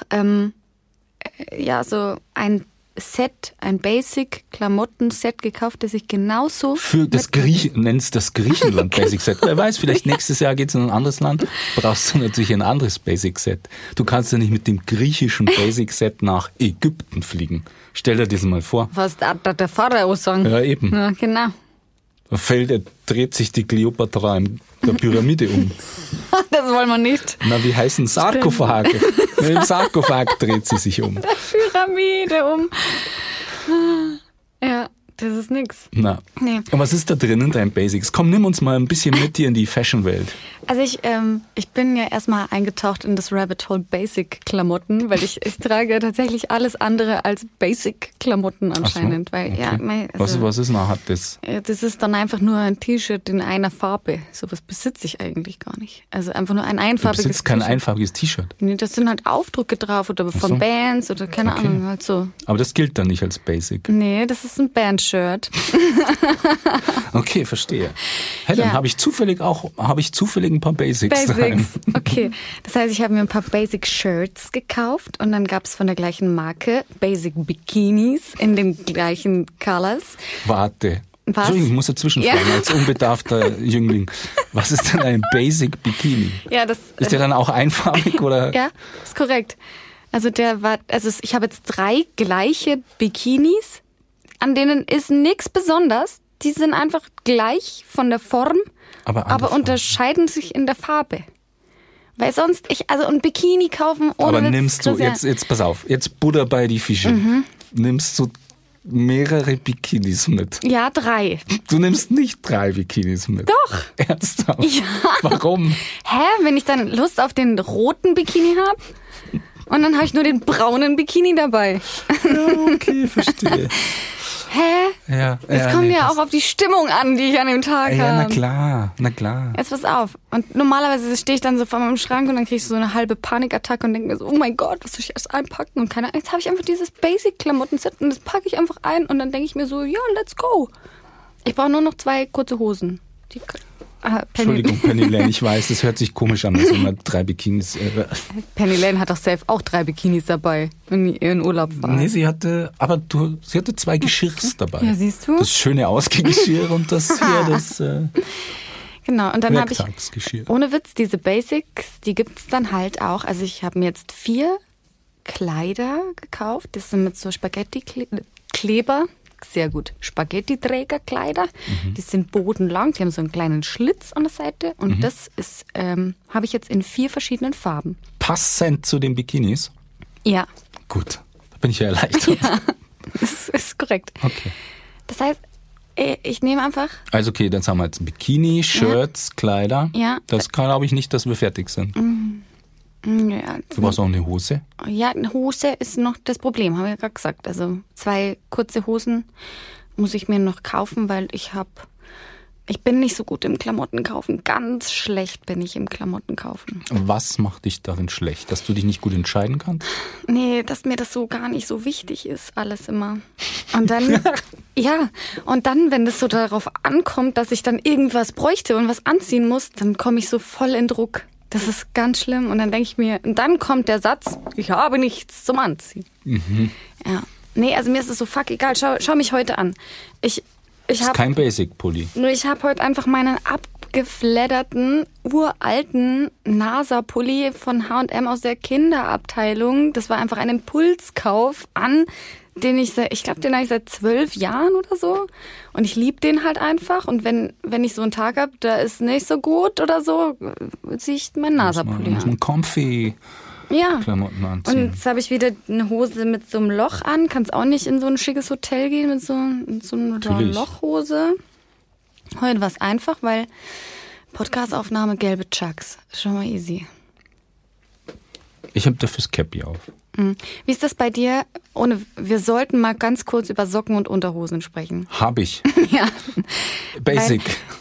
so ein Basic-Klamotten-Set gekauft, das ich genauso... Für das nennst das Griechenland-Basic-Set. Wer weiß, vielleicht nächstes Jahr geht's in ein anderes Land, brauchst du natürlich ein anderes Basic-Set. Du kannst ja nicht mit dem griechischen Basic-Set nach Ägypten fliegen. Stell dir das mal vor. Was da der Pharao sagen. Ja, eben. Ja, genau. Dreht sich die Kleopatra in der Pyramide um. Das wollen wir nicht. Na, wie heißen Sarkophage? Im Sarkophag dreht sie sich um. Der Pyramide um. Ja, das ist nix. Na. Nee. Und was ist da drin in deinen Basics? Komm, nimm uns mal ein bisschen mit dir in die Fashion-Welt. Also ich bin ja erstmal eingetaucht in das Rabbit Hole Basic-Klamotten, weil ich trage tatsächlich alles andere als Basic-Klamotten anscheinend. Ach so, Weil, okay. ja, was ist nachher das? Das ist dann einfach nur ein T-Shirt in einer Farbe. Sowas besitze ich eigentlich gar nicht. Also einfach nur ein einfarbiges Du besitzt kein T-Shirt. einfarbiges T-Shirt? Nee, das sind halt Aufdrucke drauf oder von so. Bands oder keine Ahnung, halt so. Aber das gilt dann nicht als Basic. Nee, das ist ein Bandshirt. Okay, verstehe. Hey, dann Ja. habe ich zufällig ein paar Basics daheim. Okay. Das heißt, ich habe mir ein paar Basic Shirts gekauft und dann gab es von der gleichen Marke Basic Bikinis in den gleichen Colors. Warte. Was? Entschuldigung, ich muss dazwischen fragen, Ja. als unbedarfter Jüngling. Was ist denn ein Basic Bikini? Ja, das Ist der dann auch einfarbig oder? ja, ist korrekt. Also ich habe jetzt 3 gleiche Bikinis, an denen ist nichts besonders. Die sind einfach gleich von der Form, Aber aber unterscheiden sich in der Farbe. Weil sonst, ein Bikini kaufen ohne Aber Witz, nimmst du, das ist jetzt pass auf, jetzt Butter bei die Fische. Mhm. Nimmst du mehrere Bikinis mit? ja 3. Du nimmst nicht 3 Bikinis mit. Doch. Ernsthaft? Ja. Warum? Wenn ich dann Lust auf den roten Bikini habe und dann habe ich nur den braunen Bikini dabei. Ja, okay, verstehe. Ja, Es kommt ja auch auf die Stimmung an, die ich an dem Tag habe. Ja, na klar. Jetzt pass auf. Und normalerweise stehe ich dann so vor meinem Schrank und dann kriege ich so eine halbe Panikattacke und denke mir so, oh mein Gott, was soll ich erst einpacken? Und keine Ahnung, jetzt habe ich einfach dieses Basic-Klamotten-Set und das packe ich einfach ein und dann denke ich mir so, ja, let's go. Ich brauche nur noch 2 kurze Hosen. Entschuldigung, Penny Lane, ich weiß, das hört sich komisch an, dass immer 3 Bikinis... Penny Lane hat doch selbst auch 3 Bikinis dabei, wenn die in Urlaub war. Nee, sie hatte 2 Geschirrs dabei. Ja, siehst du? Das schöne Ausgehgeschirr und das hier, das Genau, und dann habe ich, Werktagsgeschirr. ohne Witz, diese Basics, die gibt's dann halt auch. Also ich habe mir jetzt 4 Kleider gekauft, das sind mit so Spaghetti-Kleber. Sehr gut. Spaghetti-Trägerkleider. Die sind bodenlang, die haben so einen kleinen Schlitz an der Seite und das ist, habe ich jetzt in 4 verschiedenen Farben. Passend zu den Bikinis? Ja. Gut, da bin ich ja erleichtert. Ja, das ist korrekt. Okay. Das heißt, ich nehme einfach... Also okay, dann haben wir jetzt Bikini, Shirts, Kleider. Ja. Das glaube ich nicht, dass wir fertig sind. Ja, Du brauchst auch eine Hose. ja, eine Hose ist noch das Problem, habe ich ja gerade gesagt. Also 2 kurze Hosen muss ich mir noch kaufen, weil ich bin nicht so gut im Klamotten kaufen. Ganz schlecht bin ich im Klamotten kaufen. Was macht dich darin schlecht? Dass du dich nicht gut entscheiden kannst? Nee, dass mir das so gar nicht so wichtig ist, alles immer. Und dann, wenn das so darauf ankommt, dass ich dann irgendwas bräuchte und was anziehen muss, dann komme ich so voll in Druck. Das ist ganz schlimm. Und dann denke ich mir, und dann kommt der Satz, ich habe nichts zum Anziehen. Ja. Nee, also mir ist es so fuck egal. Schau mich heute an. Ich ist kein Basic-Pulli. Nur ich habe heute einfach meinen abgefledderten, uralten NASA-Pulli von H&M aus der Kinderabteilung. Das war einfach ein Impulskauf an, den ich habe seit 12 Jahren oder so. Und ich liebe den halt einfach. Und wenn ich so einen Tag habe, da ist nicht so gut oder so, ziehe ich meinen NASA-Pulli Muss man an. comfy Ja. Klamotten anziehen. Und jetzt habe ich wieder eine Hose mit so einem Loch an. Kannst auch nicht in so ein schickes Hotel gehen mit so einer Natürlich. Lochhose. Heute war es einfach, weil Podcastaufnahme, gelbe Chucks. Schon mal easy. Ich habe dafür das Cappy auf. Wie ist das bei dir? Wir sollten mal ganz kurz über Socken und Unterhosen sprechen. Hab ich. Ja. Basic.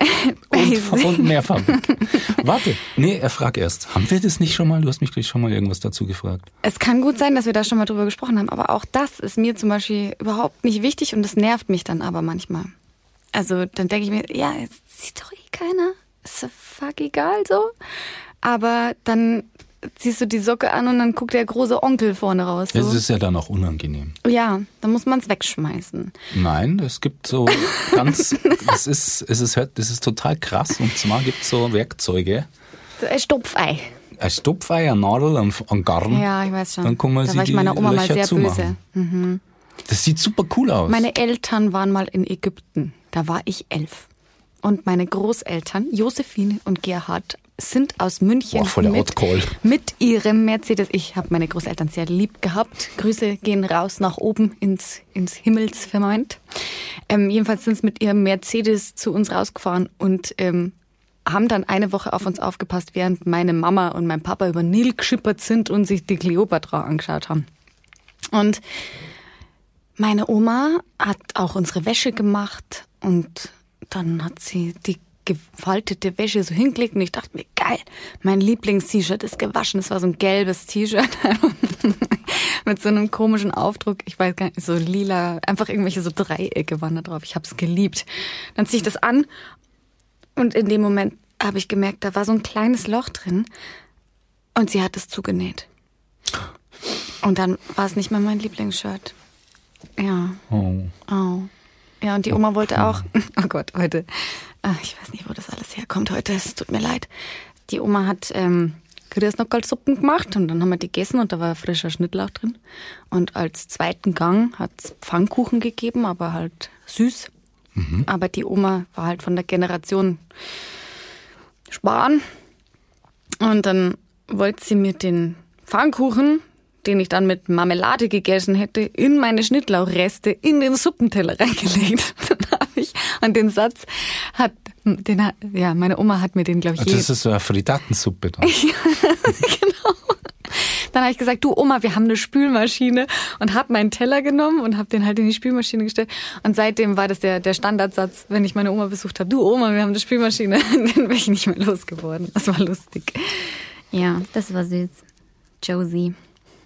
Und mehrfarbig. Warte, frag erst. Haben wir das nicht schon mal? Du hast mich gleich schon mal irgendwas dazu gefragt. Es kann gut sein, dass wir da schon mal drüber gesprochen haben, aber auch das ist mir zum Beispiel überhaupt nicht wichtig und das nervt mich dann aber manchmal. Also dann denke ich mir, ja, jetzt sieht doch keiner. Ist so fuck egal so. Aber dann ziehst du die Socke an und dann guckt der große Onkel vorne raus. So. Das ist ja dann auch unangenehm. Ja, dann muss man es wegschmeißen. Nein, es gibt so ganz, es ist total krass. Und zwar gibt es so Werkzeuge. So ein Stopfei. Ein Stopfei, eine Nadel, ein Garn. Ja, ich weiß schon. Dann kann man da sich war ich meiner Oma mal sehr zumachen. böse. Das sieht super cool aus. Meine Eltern waren mal in Ägypten. Da war ich 11. Und meine Großeltern, Josephine und Gerhard, sind aus München mit ihrem Mercedes. Ich habe meine Großeltern sehr lieb gehabt. Grüße gehen raus nach oben ins Himmelsfirmament. Jedenfalls sind sie mit ihrem Mercedes zu uns rausgefahren und haben dann eine Woche auf uns aufgepasst, während meine Mama und mein Papa über Nil geschippert sind und sich die Kleopatra angeschaut haben. Und meine Oma hat auch unsere Wäsche gemacht und dann hat sie die gefaltete Wäsche so hingelegt und ich dachte mir, geil, mein Lieblings-T-Shirt ist gewaschen. Das war so ein gelbes T-Shirt mit so einem komischen Aufdruck. Ich weiß gar nicht, so lila, einfach irgendwelche so Dreiecke waren da drauf. Ich habe es geliebt. Dann ziehe ich das an und in dem Moment habe ich gemerkt, da war so ein kleines Loch drin und sie hat es zugenäht. Und dann war es nicht mehr mein Lieblingsshirt. Ja. Oh. Ja, und die Oma wollte auch, oh Gott, heute, ich weiß nicht, wo das alles herkommt heute, es tut mir leid. Die Oma hat Grüßnockerlsuppen gemacht und dann haben wir die gegessen und da war frischer Schnittlauch drin. Und als zweiten Gang hat es Pfannkuchen gegeben, aber halt süß. Aber die Oma war halt von der Generation Sparen. Und dann wollte sie mir den Pfannkuchen, den ich dann mit Marmelade gegessen hätte, in meine Schnittlauchreste in den Suppenteller reingelegt. Dann habe ich, und den Satz meine Oma hat mir den, glaube ich, Das ist so eine Frittatensuppe dann. Genau. Dann habe ich gesagt, du Oma, wir haben eine Spülmaschine und habe meinen Teller genommen und habe den halt in die Spülmaschine gestellt. Und seitdem war das der Standardsatz, wenn ich meine Oma besucht habe, du Oma, wir haben eine Spülmaschine. Den bin ich nicht mehr losgeworden. Das war lustig. Ja, das war süß. Josie.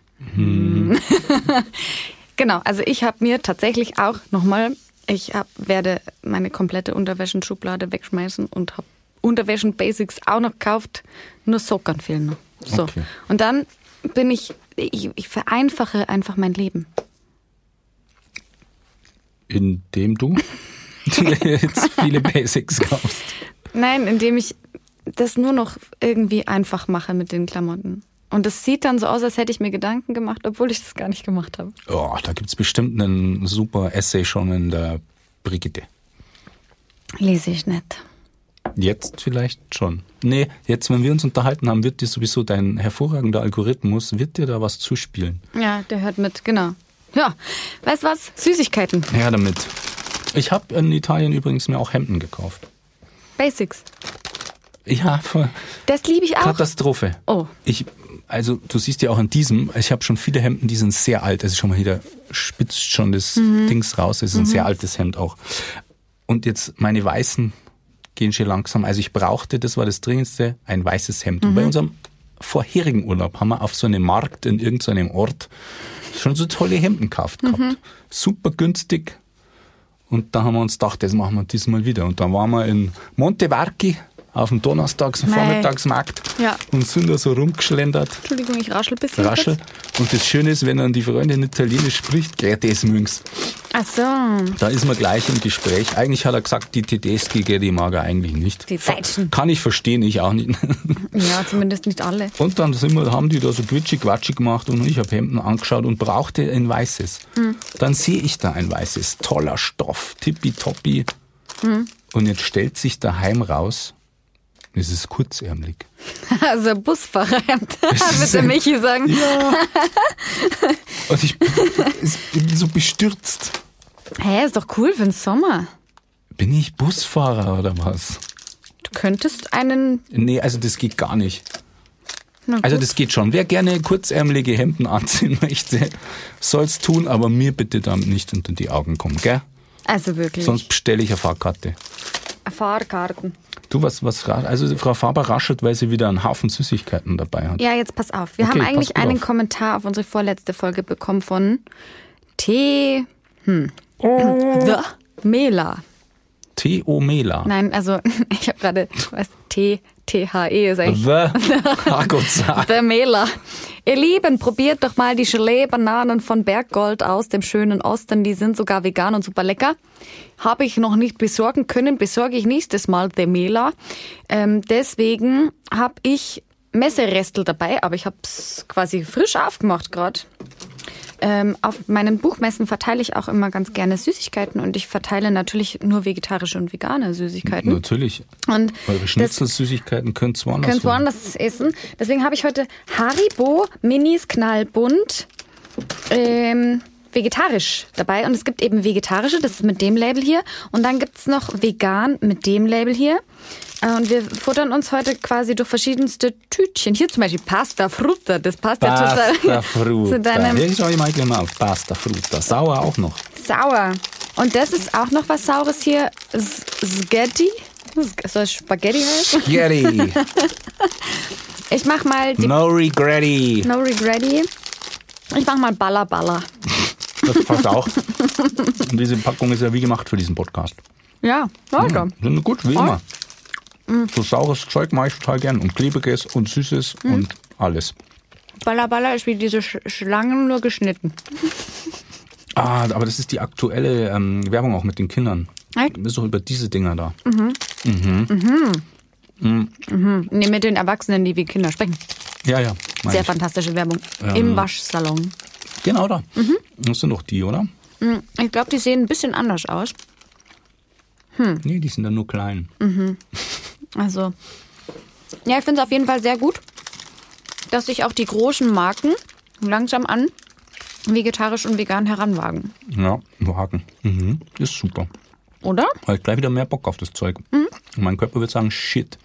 Genau, also ich habe mir tatsächlich auch nochmal, werde meine komplette Unterwäschenschublade wegschmeißen und habe Unterwäschen-Basics auch noch gekauft, nur Socken fehlen noch. So. Okay. Und dann bin ich vereinfache einfach mein Leben. Indem du dir jetzt viele Basics kaufst? Nein, indem ich das nur noch irgendwie einfach mache mit den Klamotten. Und es sieht dann so aus, als hätte ich mir Gedanken gemacht, obwohl ich das gar nicht gemacht habe. Oh, da gibt es bestimmt einen super Essay schon in der Brigitte. Lese ich nicht. Jetzt vielleicht schon. Nee, jetzt, wenn wir uns unterhalten haben, wird dir sowieso dein hervorragender Algorithmus, wird dir da was zuspielen. Ja, der hört mit, genau. Ja, weißt du was? Süßigkeiten. Ja, damit. Ich habe in Italien übrigens mir auch Hemden gekauft. Basics. Ja, das liebe ich auch. Katastrophe. Oh. Also du siehst ja auch an diesem, ich habe schon viele Hemden, die sind sehr alt. Also schon mal hier, da spitzt schon das Dings raus. Es ist ein sehr altes Hemd auch. Und jetzt meine weißen gehen schon langsam. Also ich brauchte, das war das Dringendste, ein weißes Hemd. Und bei unserem vorherigen Urlaub haben wir auf so einem Markt in irgendeinem Ort schon so tolle Hemden gekauft gehabt. Super günstig. Und da haben wir uns gedacht, das machen wir diesmal wieder. Und dann waren wir in Montevarchi auf dem Vormittagsmarkt und sind da so rumgeschlendert. Entschuldigung, ich raschel ein bisschen. Und das Schöne ist, wenn dann die Freundin Italienisch spricht, das mögen's. Ach so. Da ist man gleich im Gespräch. Eigentlich hat er gesagt, die Tedeschi, die mag er eigentlich nicht. Die Deutschen. Kann ich verstehen, ich auch nicht. Ja, zumindest nicht alle. Und dann haben die da so Quitschi-Quatschi gemacht und ich habe Hemden angeschaut und brauchte ein weißes. Dann sehe ich da ein weißes, toller Stoff, tippitoppi. Und jetzt stellt sich daheim raus, es ist kurzärmlich. Also Busfahrerhemd, wird der Michi sagen. Ja. Und ich bin so bestürzt. Hä, ist doch cool für den Sommer. Bin ich Busfahrer oder was? Du könntest einen... Nee, also das geht gar nicht. Na gut. Also das geht schon. Wer gerne kurzärmelige Hemden anziehen möchte, soll's tun, aber mir bitte damit nicht unter die Augen kommen, gell? Also wirklich. Sonst bestelle ich eine Fahrkarte. Fahrkarten. Du, also Frau Faber raschelt, weil sie wieder einen Haufen Süßigkeiten dabei hat. Ja, jetzt pass auf. Wir Okay, haben eigentlich pass gut einen auf. Kommentar auf unsere vorletzte Folge bekommen von The Mela. Theo Mela. Nein, also ich habe gerade, T-H-E ist eigentlich The Mela. Ihr Lieben, probiert doch mal die Gelee-Bananen von Berggold aus dem schönen Osten. Die sind sogar vegan und super lecker. Habe ich noch nicht besorgen können, besorge ich nächstes Mal The Mela. Deswegen habe ich Messerestel dabei, aber ich habe es quasi frisch aufgemacht gerade. Auf meinen Buchmessen verteile ich auch immer ganz gerne Süßigkeiten und ich verteile natürlich nur vegetarische und vegane Süßigkeiten. Natürlich. Und eure Schnitzelsüßigkeiten könnt ihr woanders essen. Deswegen habe ich heute Haribo Minis knallbunt vegetarisch dabei. Und es gibt eben vegetarische, das ist mit dem Label hier. Und dann gibt es noch vegan mit dem Label hier. Und wir futtern uns heute quasi durch verschiedenste Tütchen. Hier zum Beispiel Pasta Frutta. Das passt ja total Pasta Frutta. zu deinem Hier schau ich mal gleich mal auf. Pasta Frutta. Sauer auch noch. Sauer. Und das ist auch noch was Saures hier. Spaghetti. Soll es Spaghetti heißen? Spaghetti. Ich mach mal die No regretti. No Regretti. Ich mach mal Balla Balla. Das passt auch. Und diese Packung ist ja wie gemacht für diesen Podcast. Ja, weiter. Sind gut, wie immer. So saures Zeug mache ich total gern. Und klebriges und süßes und alles. Balla Balla ist wie diese Schlangen, nur geschnitten. Ah, aber das ist die aktuelle Werbung auch mit den Kindern. Echt? Das ist doch über diese Dinger da. Nee, mit den Erwachsenen, die wie Kinder sprechen. Ja, ja. mein Sehr ich. fantastische Werbung. Im Waschsalon. Genau da. Das sind doch die, oder? Ich glaube, die sehen ein bisschen anders aus. Nee, die sind dann nur klein. Also, ja, ich finde es auf jeden Fall sehr gut, dass sich auch die großen Marken langsam an vegetarisch und vegan heranwagen. Ja, wagen. Ist super. Oder? Habe ich gleich wieder mehr Bock auf das Zeug. Und mein Körper wird sagen, shit.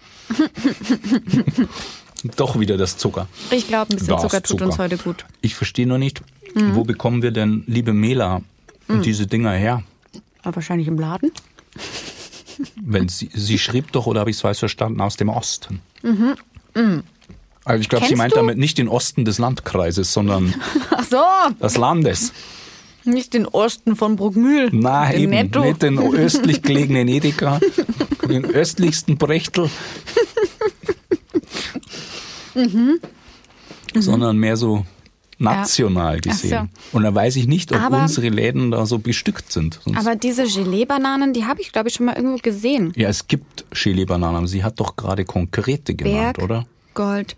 Doch wieder das Zucker. Ich glaube, ein bisschen Das Zucker tut uns Zucker. heute gut. Ich verstehe nur nicht, wo bekommen wir denn, liebe Mela, diese Dinger her? Aber wahrscheinlich im Laden. Wenn sie schrieb doch, oder habe ich es falsch verstanden, aus dem Osten. Also ich glaube, sie Kennst meint du? damit nicht den Osten des Landkreises, sondern Ach so, des Landes. nicht den Osten von Bruckmühl. Na den eben, Netto. nicht den östlich gelegenen Edeka, den östlichsten Brechtel, sondern mehr so national gesehen. Ach so. Und da weiß ich nicht, ob Aber- unsere Läden da so bestückt sind. Sonst Aber diese Gelee-Bananen, die habe ich, glaube ich, schon mal irgendwo gesehen. ja, es gibt Gelee-Bananen, aber sie hat doch gerade konkrete genannt, oder? Berggold.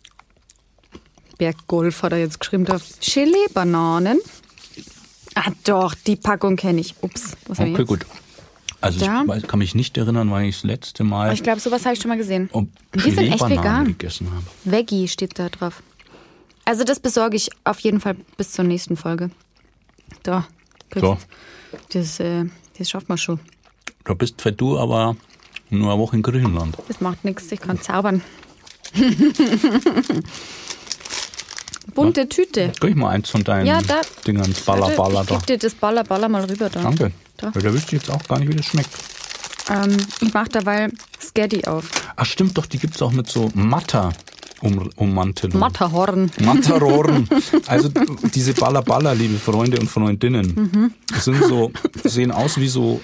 Berggolf hat er jetzt geschrieben. Da. Gelee-Bananen. Ah doch, die Packung kenne ich. Ups, was hab ich Okay, jetzt? gut. Also Da? ich kann mich nicht erinnern, wann ich das letzte Mal Aber ich glaube, sowas habe ich schon mal gesehen. Die sind echt Gelee-Bananen vegan. gegessen habe. Veggie steht da drauf. Also das besorge ich auf jeden Fall bis zur nächsten Folge. Da. So, Das schafft man schon. da bist für du aber nur eine Woche in Griechenland. Das macht nichts, ich kann zaubern. Bunte Tüte. Krieg ich mal eins von deinen Ja, da. Dingern, Balla Balla Ich da. gebe dir das Balla Balla mal rüber da. Danke. Da. Weil da wüsste ich jetzt auch gar nicht, wie das schmeckt. Ich mache dabei Skaddy auf. Ach stimmt doch, die gibt's auch mit so Matter ummantelung. Matterhorn. Matterrohren. Also diese Balla Balla, liebe Freunde und Freundinnen, sind so, sehen aus wie so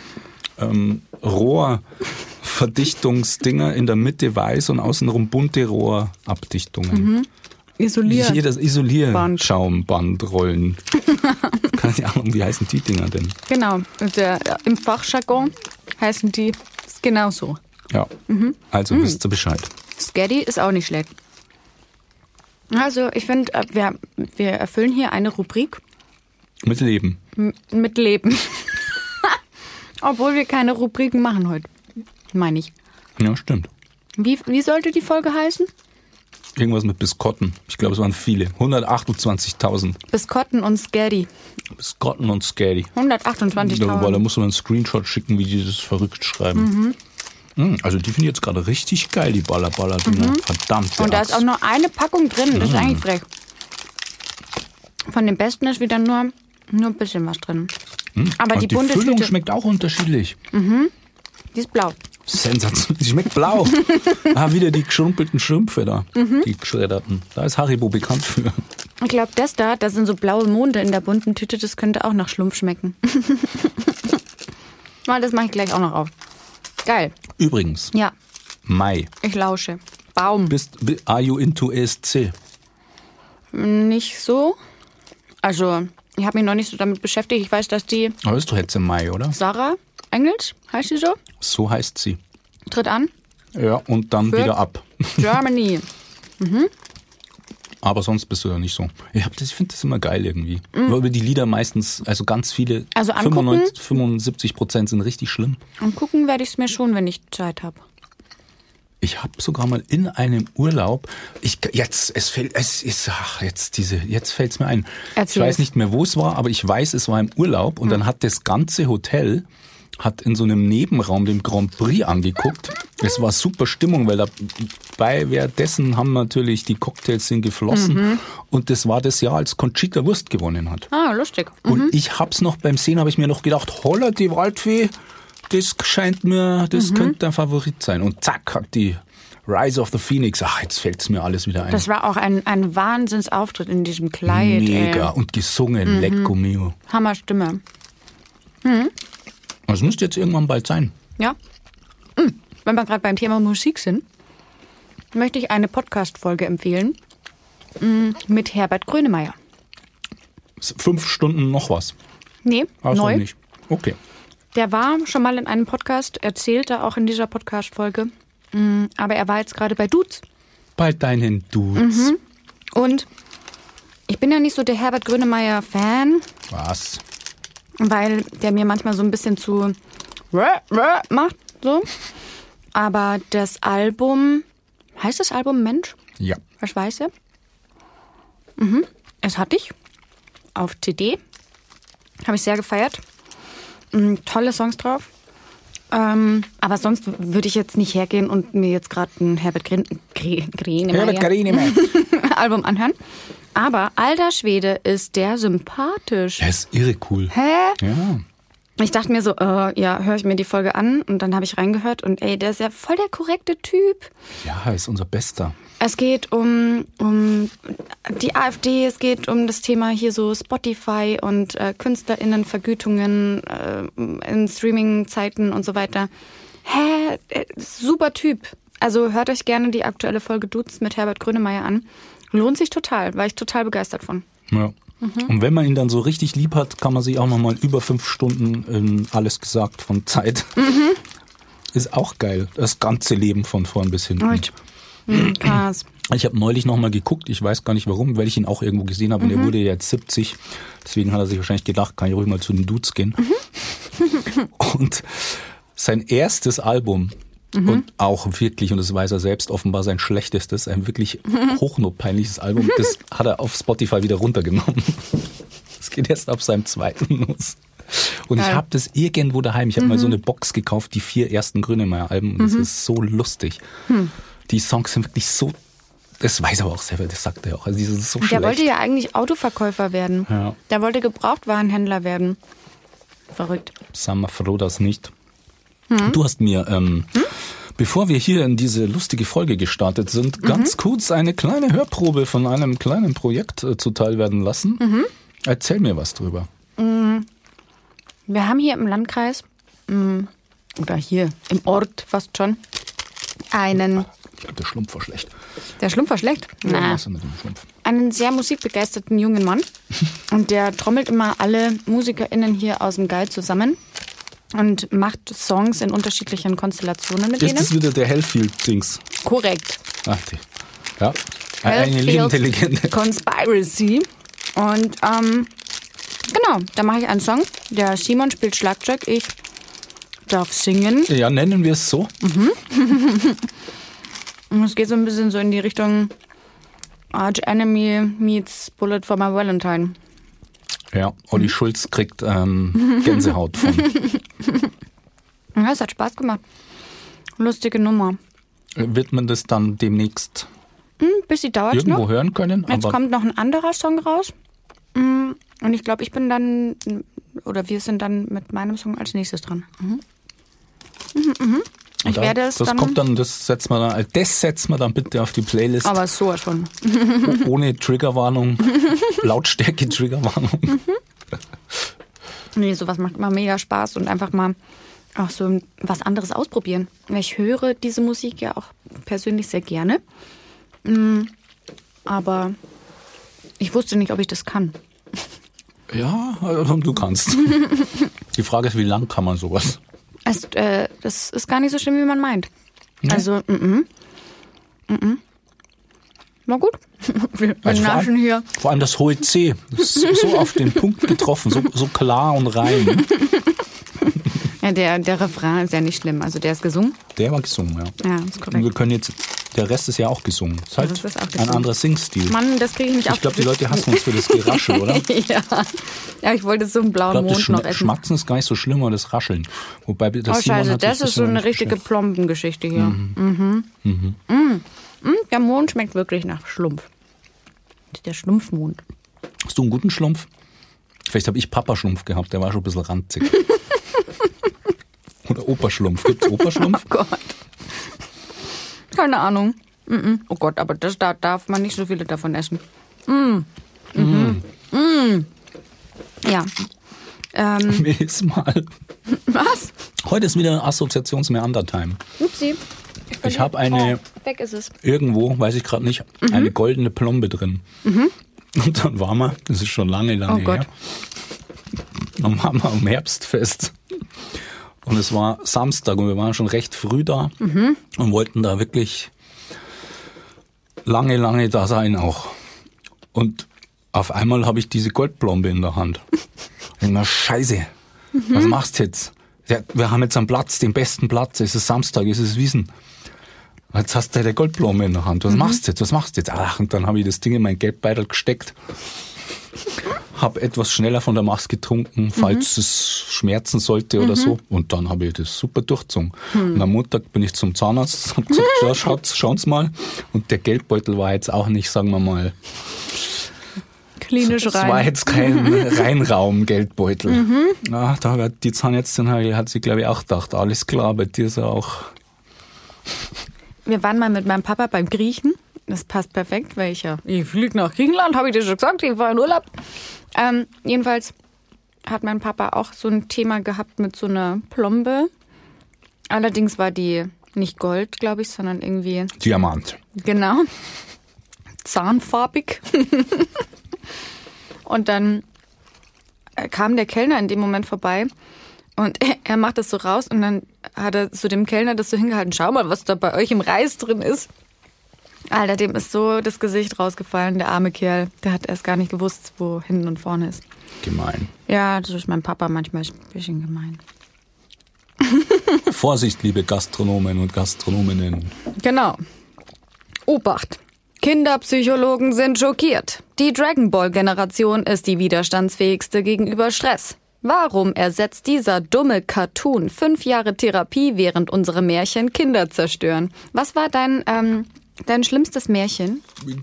Rohrverdichtungsdinger, in der Mitte weiß und außenrum bunte Rohrabdichtungen. Isoliert. Hier das Isolierschaumbandrollen. Keine Ahnung, wie heißen die Dinger denn? Genau. Und im Fachjargon heißen die genauso. Ja, also wisst ihr Bescheid. Skaddy ist auch nicht schlecht. Also ich finde, wir erfüllen hier eine Rubrik Mit Leben. mit Leben. Obwohl wir keine Rubriken machen heute, meine ich. Ja, stimmt. Wie sollte die Folge heißen? Irgendwas mit Biskotten. Ich glaube, es waren viele. 128.000. Biskotten und Skaddy. Biskotten und Scary. 128.000. Da muss man einen Screenshot schicken, wie die das verrückt schreiben. Also die finde ich jetzt gerade richtig geil, die Baller-Baller-Dinger. Verdammt. Und da ist auch nur eine Packung drin. Das ist eigentlich frech. Von den besten ist wieder nur ein bisschen was drin. Aber Und die die bunte Füllung Tüte, schmeckt auch unterschiedlich. die ist blau. Sensationell. Die schmeckt blau. Wieder die geschrumpelten Schrümpfe da. Die geschredderten. Da ist Haribo bekannt für. Ich glaube, das sind so blaue Monde in der bunten Tüte, das könnte auch nach Schlumpf schmecken. Mal, das mache ich gleich auch noch auf. Geil. Übrigens, Ja, Mai. ich lausche. Baum. Are you into ESC? Nicht so. Also, ich habe mich noch nicht so damit beschäftigt. Ich weiß, dass die Aber ist doch jetzt im Mai, oder? Sarah Engels, heißt sie so, So heißt sie. tritt an. Ja, und dann Für- wieder ab. Germany. Aber sonst bist du ja nicht so. Ich finde das immer geil irgendwie. Weil die Lieder meistens, also ganz viele, Also angucken? 75% sind richtig schlimm. Und gucken werde ich es mir schon, wenn ich Zeit habe. Ich habe sogar mal in einem Urlaub, jetzt fällt's mir ein. Erzähl's. Ich weiß nicht mehr, wo es war, aber ich weiß, es war im Urlaub und dann hat das ganze Hotel in so einem Nebenraum den Grand Prix angeguckt. Es war super Stimmung, weil währenddessen haben natürlich die Cocktails sind geflossen und das war das Jahr, als Conchita Wurst gewonnen hat. Ah, lustig. Und ich hab's noch beim Sehen, habe ich mir noch gedacht, holla, die Waldfee, das könnte ein Favorit sein. Und zack, hat die Rise of the Phoenix, jetzt fällt's mir alles wieder ein. Das war auch ein Wahnsinnsauftritt in diesem Kleid. Mega. Ey. Und gesungen, Lecco mio. Hammerstimme. Das müsste jetzt irgendwann bald sein. Ja. Wenn wir gerade beim Thema Musik sind, möchte ich eine Podcast-Folge empfehlen mit Herbert Grönemeyer. 5 Stunden noch was. Nee, Also neu. nicht. Okay. Der war schon mal in einem Podcast, erzählte auch in dieser Podcast-Folge. Aber er war jetzt gerade bei Dudes. Bei deinen Dudes. Und ich bin ja nicht so der Herbert Grönemeyer-Fan, Was? weil der mir manchmal so ein bisschen zu macht. So. Aber das Album, heißt das Album Mensch? Ja. Was weiß er? Es hatte ich auf CD. Habe ich sehr gefeiert. Tolle Songs drauf. Aber sonst würde ich jetzt nicht hergehen und mir jetzt gerade ein Herbert Grönemeyer Album anhören. Aber alter Schwede, ist der sympathisch. Der ist irre cool. Hä? Ja. Ich dachte mir so, ja, höre ich mir die Folge an und dann habe ich reingehört und ey, der ist ja voll der korrekte Typ. Ja, ist unser Bester. Es geht um die AfD, es geht um das Thema hier so Spotify und KünstlerInnenvergütungen in Streaming-Zeiten und so weiter. Super Typ. Also hört euch gerne die aktuelle Folge Dudes mit Herbert Grönemeyer an. Lohnt sich total, war ich total begeistert von. Ja. Und wenn man ihn dann so richtig lieb hat, kann man sich auch nochmal über 5 Stunden in Alles gesagt von Zeit. Ist auch geil. Das ganze Leben von vorn bis hinten. Krass. Ich habe neulich nochmal geguckt, ich weiß gar nicht warum, weil ich ihn auch irgendwo gesehen habe und er wurde jetzt 70. Deswegen hat er sich wahrscheinlich gedacht, kann ich ruhig mal zu den Dudes gehen. Und sein erstes Album und auch wirklich, und das weiß er selbst, offenbar sein schlechtestes, ein wirklich hochnotpeinliches Album, das hat er auf Spotify wieder runtergenommen. Das geht erst ab seinem 2. los. Und ich habe das irgendwo daheim, ich habe mal so eine Box gekauft, die 4 ersten Grönemeyer-Alben und das ist so lustig. Die Songs sind wirklich so, das weiß er aber auch selber, das sagt er auch, also die sind so schlecht. Der wollte ja eigentlich Autoverkäufer werden. Ja. Der wollte Gebrauchtwarenhändler werden. Verrückt. Sagen wir froh, dass nicht. Du hast mir, bevor wir hier in diese lustige Folge gestartet sind, ganz kurz eine kleine Hörprobe von einem kleinen Projekt zuteil werden lassen. Erzähl mir was drüber. Wir haben hier im Landkreis, oder hier im Ort fast schon, einen... Ich glaube, der Schlumpf war schlecht. Der Schlumpf war schlecht? Na. Was ist mit dem Schlumpf? Einen sehr musikbegeisterten jungen Mann. Und der trommelt immer alle MusikerInnen hier aus dem Geil zusammen und macht Songs in unterschiedlichen Konstellationen mit Ist denen. das wieder der Hellfield-Dings? Korrekt. Ach, ja. Eine lebende Legende. Conspiracy. Und genau, da mache ich einen Song. Der Simon spielt Schlagzeug, ich darf singen. Ja, nennen wir es so. Und es geht so ein bisschen so in die Richtung Arch Enemy meets Bullet for my Valentine. Ja, Olli Schulz kriegt Gänsehaut von. Ja, es hat Spaß gemacht. Lustige Nummer. Wird man das dann demnächst Bisschen dauert irgendwo noch. hören können? Jetzt Aber kommt noch ein anderer Song raus. Und ich glaube, wir sind dann mit meinem Song als nächstes dran. Ich werde es das dann... kommt dann, das setzen wir dann bitte auf die Playlist. Aber sowas von. Ohne Triggerwarnung, Lautstärke-Triggerwarnung. Nee, sowas macht immer mega Spaß und einfach mal auch so was anderes ausprobieren. Weil ich höre diese Musik ja auch persönlich sehr gerne. Aber ich wusste nicht, ob ich das kann. Ja, du kannst. Die Frage ist, wie lang kann man sowas? Das ist gar nicht so schlimm, wie man meint. Nee. Also, na gut. Wir naschen hier. Vor allem das hohe C. Das ist so auf den Punkt getroffen, so klar und rein. Ja, der Refrain ist ja nicht schlimm. Also der ist gesungen. Der war gesungen, ja. Ja, ist korrekt. Und wir können jetzt, der Rest ist ja auch gesungen. Ist halt Das ist auch ein gesungen. anderer Singstil. Mann, das kriege ich nicht auf. Ich glaube, die Leute hassen uns für das Geraschel, oder? Ja, ich wollte so einen Ich blauen glaube, das Mond noch essen. Schmatzen ist gar nicht so schlimm, aber das Rascheln. Wobei das Oh scheiße, das ist so eine richtige Plombengeschichte hier. Der Mond schmeckt wirklich nach Schlumpf. Das ist der Schlumpfmond. Hast du einen guten Schlumpf? Vielleicht habe ich Papa-Schlumpf gehabt, der war schon ein bisschen ranzig. Oder Opa-Schlumpf. Gibt es Opa-Schlumpf? Oh Gott. Keine Ahnung. Oh Gott, aber da darf man nicht so viele davon essen. Ja. Nächstes Mal. Was? Heute ist wieder Assoziations-Meander-Time. Upsi. Ich habe eine, weg ist es. irgendwo, weiß ich gerade nicht, eine goldene Plombe drin. Und dann waren wir, das ist schon lange Oh Gott. her, dann waren wir am Herbstfest. Und es war Samstag und wir waren schon recht früh da und wollten da wirklich lange da sein auch. Und auf einmal habe ich diese Goldplombe in der Hand. Ich denke mir, Scheiße, was machst du jetzt? Ja, wir haben jetzt einen Platz, den besten Platz. Es ist Samstag, es ist Wiesn. Jetzt hast du eine Goldplombe in der Hand. Was machst du jetzt? Ach, und dann habe ich das Ding in meinen Geldbeutel gesteckt. Habe etwas schneller von der Maß getrunken, falls es schmerzen sollte oder so. Und dann habe ich das super durchgezogen. Und am Montag bin ich zum Zahnarzt und gesagt, schauen Sie mal. Und der Geldbeutel war jetzt auch nicht, sagen wir mal, Klinisch es rein. war jetzt kein Reinraum-Geldbeutel. Ja, da hat die Zahnärztin hat sie, glaube ich, auch gedacht, alles klar, bei dir ist er auch. Wir waren mal mit meinem Papa beim Griechen. Das passt perfekt, weil ich fliege nach Griechenland, habe ich dir schon gesagt, ich war in Urlaub. Jedenfalls hat mein Papa auch so ein Thema gehabt mit so einer Plombe. Allerdings war die nicht Gold, glaube ich, sondern irgendwie... Diamant. Genau. Zahnfarbig. Und dann kam der Kellner in dem Moment vorbei und er macht das so raus und dann hat er so dem Kellner das so hingehalten. Schau mal, was da bei euch im Reis drin ist. Alter, dem ist so das Gesicht rausgefallen, der arme Kerl. Der hat erst gar nicht gewusst, wo hinten und vorne ist. Gemein. Ja, das ist mein Papa manchmal ein bisschen gemein. Vorsicht, liebe Gastronomen und Gastronominnen. Genau. Obacht. Kinderpsychologen sind schockiert. Die Dragon Ball Generation ist die widerstandsfähigste gegenüber Stress. Warum ersetzt dieser dumme Cartoon 5 Jahre Therapie, während unsere Märchen Kinder zerstören? Was war dein schlimmstes Märchen?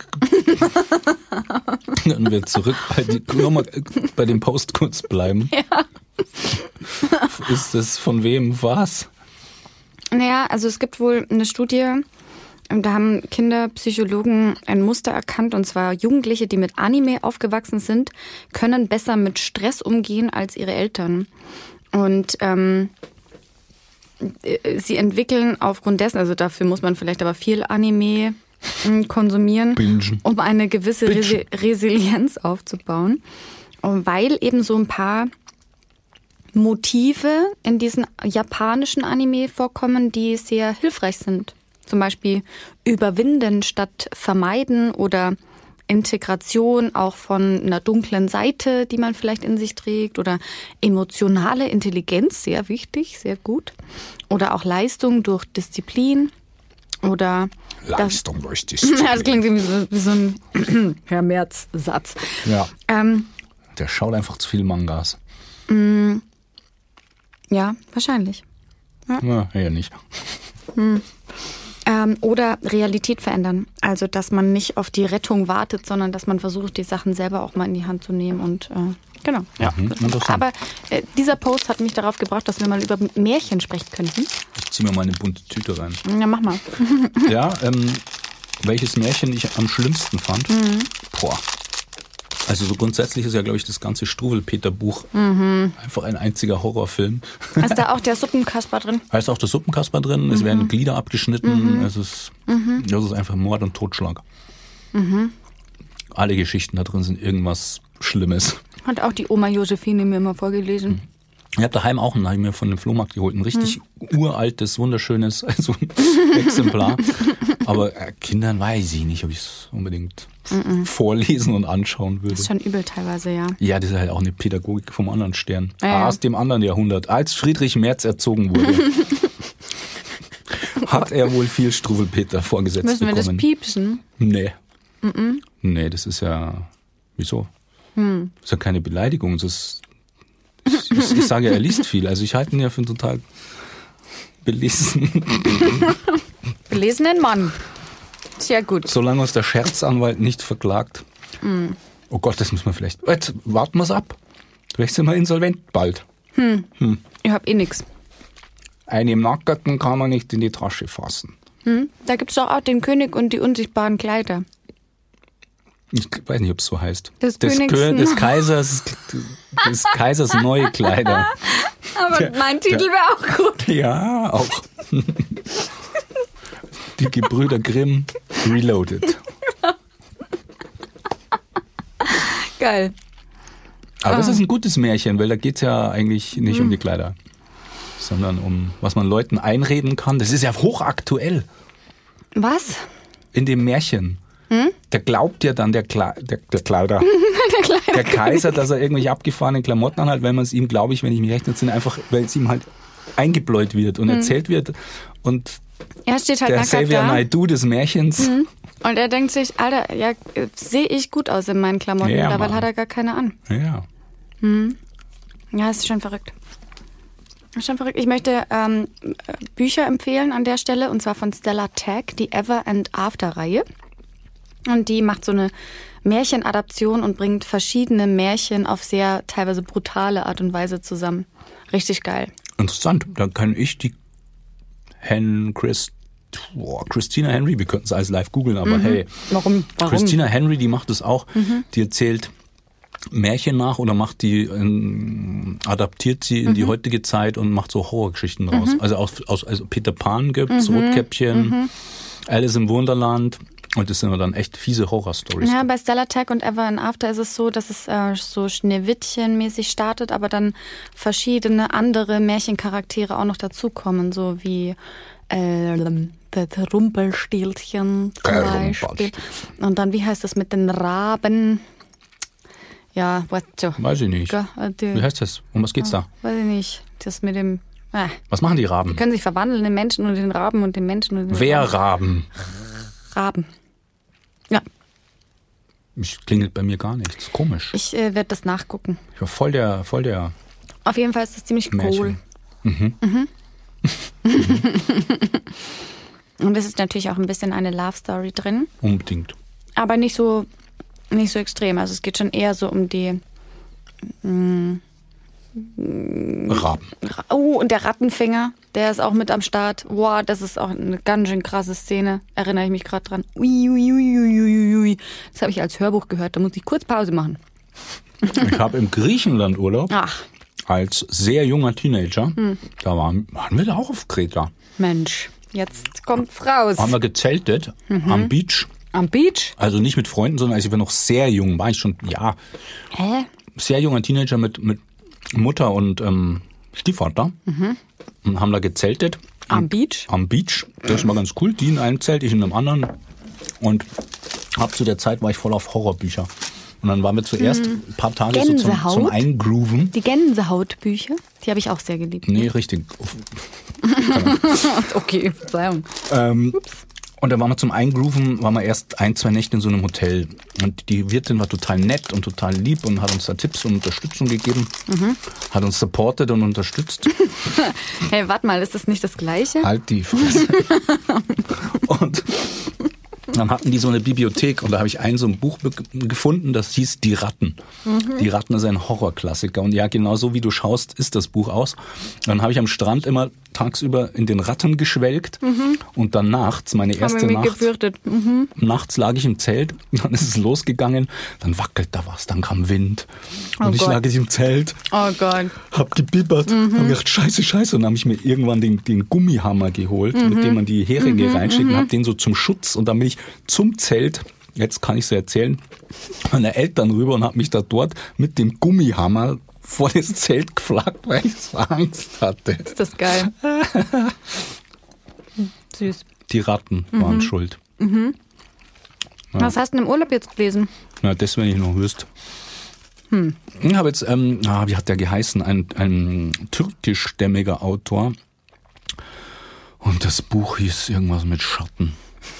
Können wir zurück nochmal bei dem Post kurz bleiben? Ja. Ist das von wem was? Naja, also es gibt wohl eine Studie, da haben Kinderpsychologen ein Muster erkannt, und zwar Jugendliche, die mit Anime aufgewachsen sind, können besser mit Stress umgehen als ihre Eltern. Und sie entwickeln aufgrund dessen, also dafür muss man vielleicht aber viel Anime konsumieren, Bingen. um eine gewisse Resilienz aufzubauen. Und weil eben so ein paar Motive in diesen japanischen Anime vorkommen, die sehr hilfreich sind. Zum Beispiel überwinden statt vermeiden oder Integration auch von einer dunklen Seite, die man vielleicht in sich trägt, oder emotionale Intelligenz, sehr wichtig, sehr gut. Oder auch Leistung durch Disziplin oder Leistung durch Disziplin. das klingt wie so ein Herr Merz-Satz. Ja. Der schaut einfach zu viel Mangas. Ja, wahrscheinlich. Ja, eher nicht. Oder Realität verändern. Also, dass man nicht auf die Rettung wartet, sondern dass man versucht, die Sachen selber auch mal in die Hand zu nehmen. Und genau. Ja. Aber dieser Post hat mich darauf gebracht, dass wir mal über Märchen sprechen könnten. Ich zieh mir mal eine bunte Tüte rein. Ja, mach mal. Ja, welches Märchen ich am schlimmsten fand? Boah. Also so grundsätzlich ist ja, glaube ich, das ganze Struwwelpeter-Buch einfach ein einziger Horrorfilm. Ist da auch der Suppenkasper drin? Da ist auch der Suppenkasper drin, es werden Glieder abgeschnitten, das ist einfach Mord und Totschlag. Alle Geschichten da drin sind irgendwas Schlimmes. Hat auch die Oma Josephine mir immer vorgelesen. Ich habe daheim auch einen, habe ich mir von dem Flohmarkt geholt, ein richtig uraltes, wunderschönes Exemplar. Aber Kindern weiß ich nicht, ob ich es unbedingt vorlesen und anschauen würde. Das ist schon übel teilweise, ja. Ja, das ist halt auch eine Pädagogik vom anderen Stern. Ja. Aus dem anderen Jahrhundert. Als Friedrich Merz erzogen wurde, hat er wohl viel Struwwelpeter vorgesetzt Müssen wir bekommen. das piepsen? Nee. Nee, das ist ja... Wieso? Das ist ja keine Beleidigung. Ich sage ja, er liest viel. Also ich halte ihn ja für einen total Belesenen Mann. Sehr gut. Solange uns der Scherzanwalt nicht verklagt. Oh Gott, das müssen wir vielleicht... Jetzt warten wir es ab. Vielleicht sind wir insolvent bald. Ich hab eh nix. Einem Nackerten kann man nicht in die Tasche fassen. Da gibt's doch auch den König und die unsichtbaren Kleider. Ich weiß nicht, ob es so heißt. Des Kaisers neue Kleider. Aber mein Titel wäre auch gut. Ja, auch. Die Gebrüder Grimm Reloaded. Geil. Aber es ist ein gutes Märchen, weil da geht's ja eigentlich nicht um die Kleider, sondern um, was man Leuten einreden kann. Das ist ja hochaktuell Was? in dem Märchen. Der glaubt ja dann, der Kleider. Der Kaiser, dass er irgendwelche abgefahrenen Klamotten anhat, weil man es ihm, glaube ich, wenn ich mich recht entsinne, einfach, weil es ihm halt eingebläut wird und erzählt wird. Und Er steht halt der nackert Xavier da. Naidoo des Märchens. Und er denkt sich, Alter, ja, sehe ich gut aus in meinen Klamotten. Ja, Dabei Mann. hat er gar keine an. Ja. Ja, ist schon verrückt. Ist schon verrückt. Ich möchte Bücher empfehlen an der Stelle, und zwar von Stella Tag, die Ever and After Reihe. Und die macht so eine Märchenadaption und bringt verschiedene Märchen auf sehr teilweise brutale Art und Weise zusammen. Richtig geil. Interessant. Dann kann ich die Christina Henry, wir könnten es alles live googeln, aber hey. Warum? Christina Henry, die macht es auch. Die erzählt Märchen nach oder adaptiert sie in die heutige Zeit und macht so Horrorgeschichten draus. Also also Peter Pan gibt's, Rotkäppchen, Alice im Wunderland. Und das sind dann echt fiese Horror-Stories. Ja, bei Stella Tag und Ever and After ist es so, dass es so Schneewittchen-mäßig startet, aber dann verschiedene andere Märchencharaktere auch noch dazukommen, so wie das Rumpelstilzchen zum Beispiel. Und dann, wie heißt das mit den Raben? Ja, weiß ich nicht. Wie heißt das? Um was geht's da? Weiß ich nicht. Das mit dem... Was machen die Raben? Die können sich verwandeln in Menschen und den Raben und den Menschen und den Raben? Raben. Ja. Klingelt bei mir gar nichts. Komisch. Ich werde das nachgucken. Ich war voll der Auf jeden Fall ist das ziemlich cool. Und es ist natürlich auch ein bisschen eine Love Story drin. Unbedingt. Aber nicht so extrem. Also es geht schon eher so um die Raben. Oh, und der Rattenfänger, der ist auch mit am Start. Wow, das ist auch eine ganz schön krasse Szene. Erinnere ich mich gerade dran. Ui. Das habe ich als Hörbuch gehört. Da muss ich kurz Pause machen. Ich habe im Griechenland Urlaub. Als sehr junger Teenager. Da waren wir da auch auf Kreta. Mensch, jetzt kommt's raus. Haben wir gezeltet am Beach. Am Beach? Also nicht mit Freunden, sondern als ich war noch sehr jung. War ich schon, sehr junger Teenager mit Mutter und Stiefvater. Und haben da gezeltet. Am Beach? Am Beach. Das war ganz cool. Die in einem Zelt, ich in einem anderen. Und zu der Zeit war ich voll auf Horrorbücher. Und dann waren wir zuerst ein paar Tage so zum Eingrooven. Die Gänsehautbücher, die habe ich auch sehr geliebt. Nee, richtig. Okay, Verzeihung. Und da waren wir zum Eingrooven, waren wir erst 1-2 Nächte in so einem Hotel. Und die Wirtin war total nett und total lieb und hat uns da Tipps und Unterstützung gegeben. Hat uns supportet und unterstützt. Hey, warte mal, ist das nicht das Gleiche? Halt die Fresse. Und dann hatten die so eine Bibliothek und da habe ich so ein Buch gefunden, das hieß Die Ratten. Die Ratten ist ein Horrorklassiker und ja, genau so wie du schaust, ist das Buch aus. Dann habe ich am Strand immer tagsüber in den Ratten geschwelgt und dann nachts, meine erste Nacht, gefürchtet. nachts lag ich im Zelt, dann ist es losgegangen, dann wackelt da was, dann kam Wind und ich lag im Zelt, Oh Gott. hab gebibbert, hab gedacht, scheiße und dann habe ich mir irgendwann den Gummihammer geholt, mit dem man die Heringe reinschickt und hab den so zum Schutz und dann bin ich zum Zelt, jetzt kann ich so erzählen, meine Eltern rüber und hab mich da dort mit dem Gummihammer vor das Zelt geflaggt, weil ich so Angst hatte. Ist das geil. Süß. Die Ratten waren schuld. Ja. Was hast du denn im Urlaub jetzt gelesen? Na, das, wenn ich noch wüsste. Ich habe jetzt, wie hat der geheißen? Ein türkischstämmiger Autor. Und das Buch hieß irgendwas mit Schatten.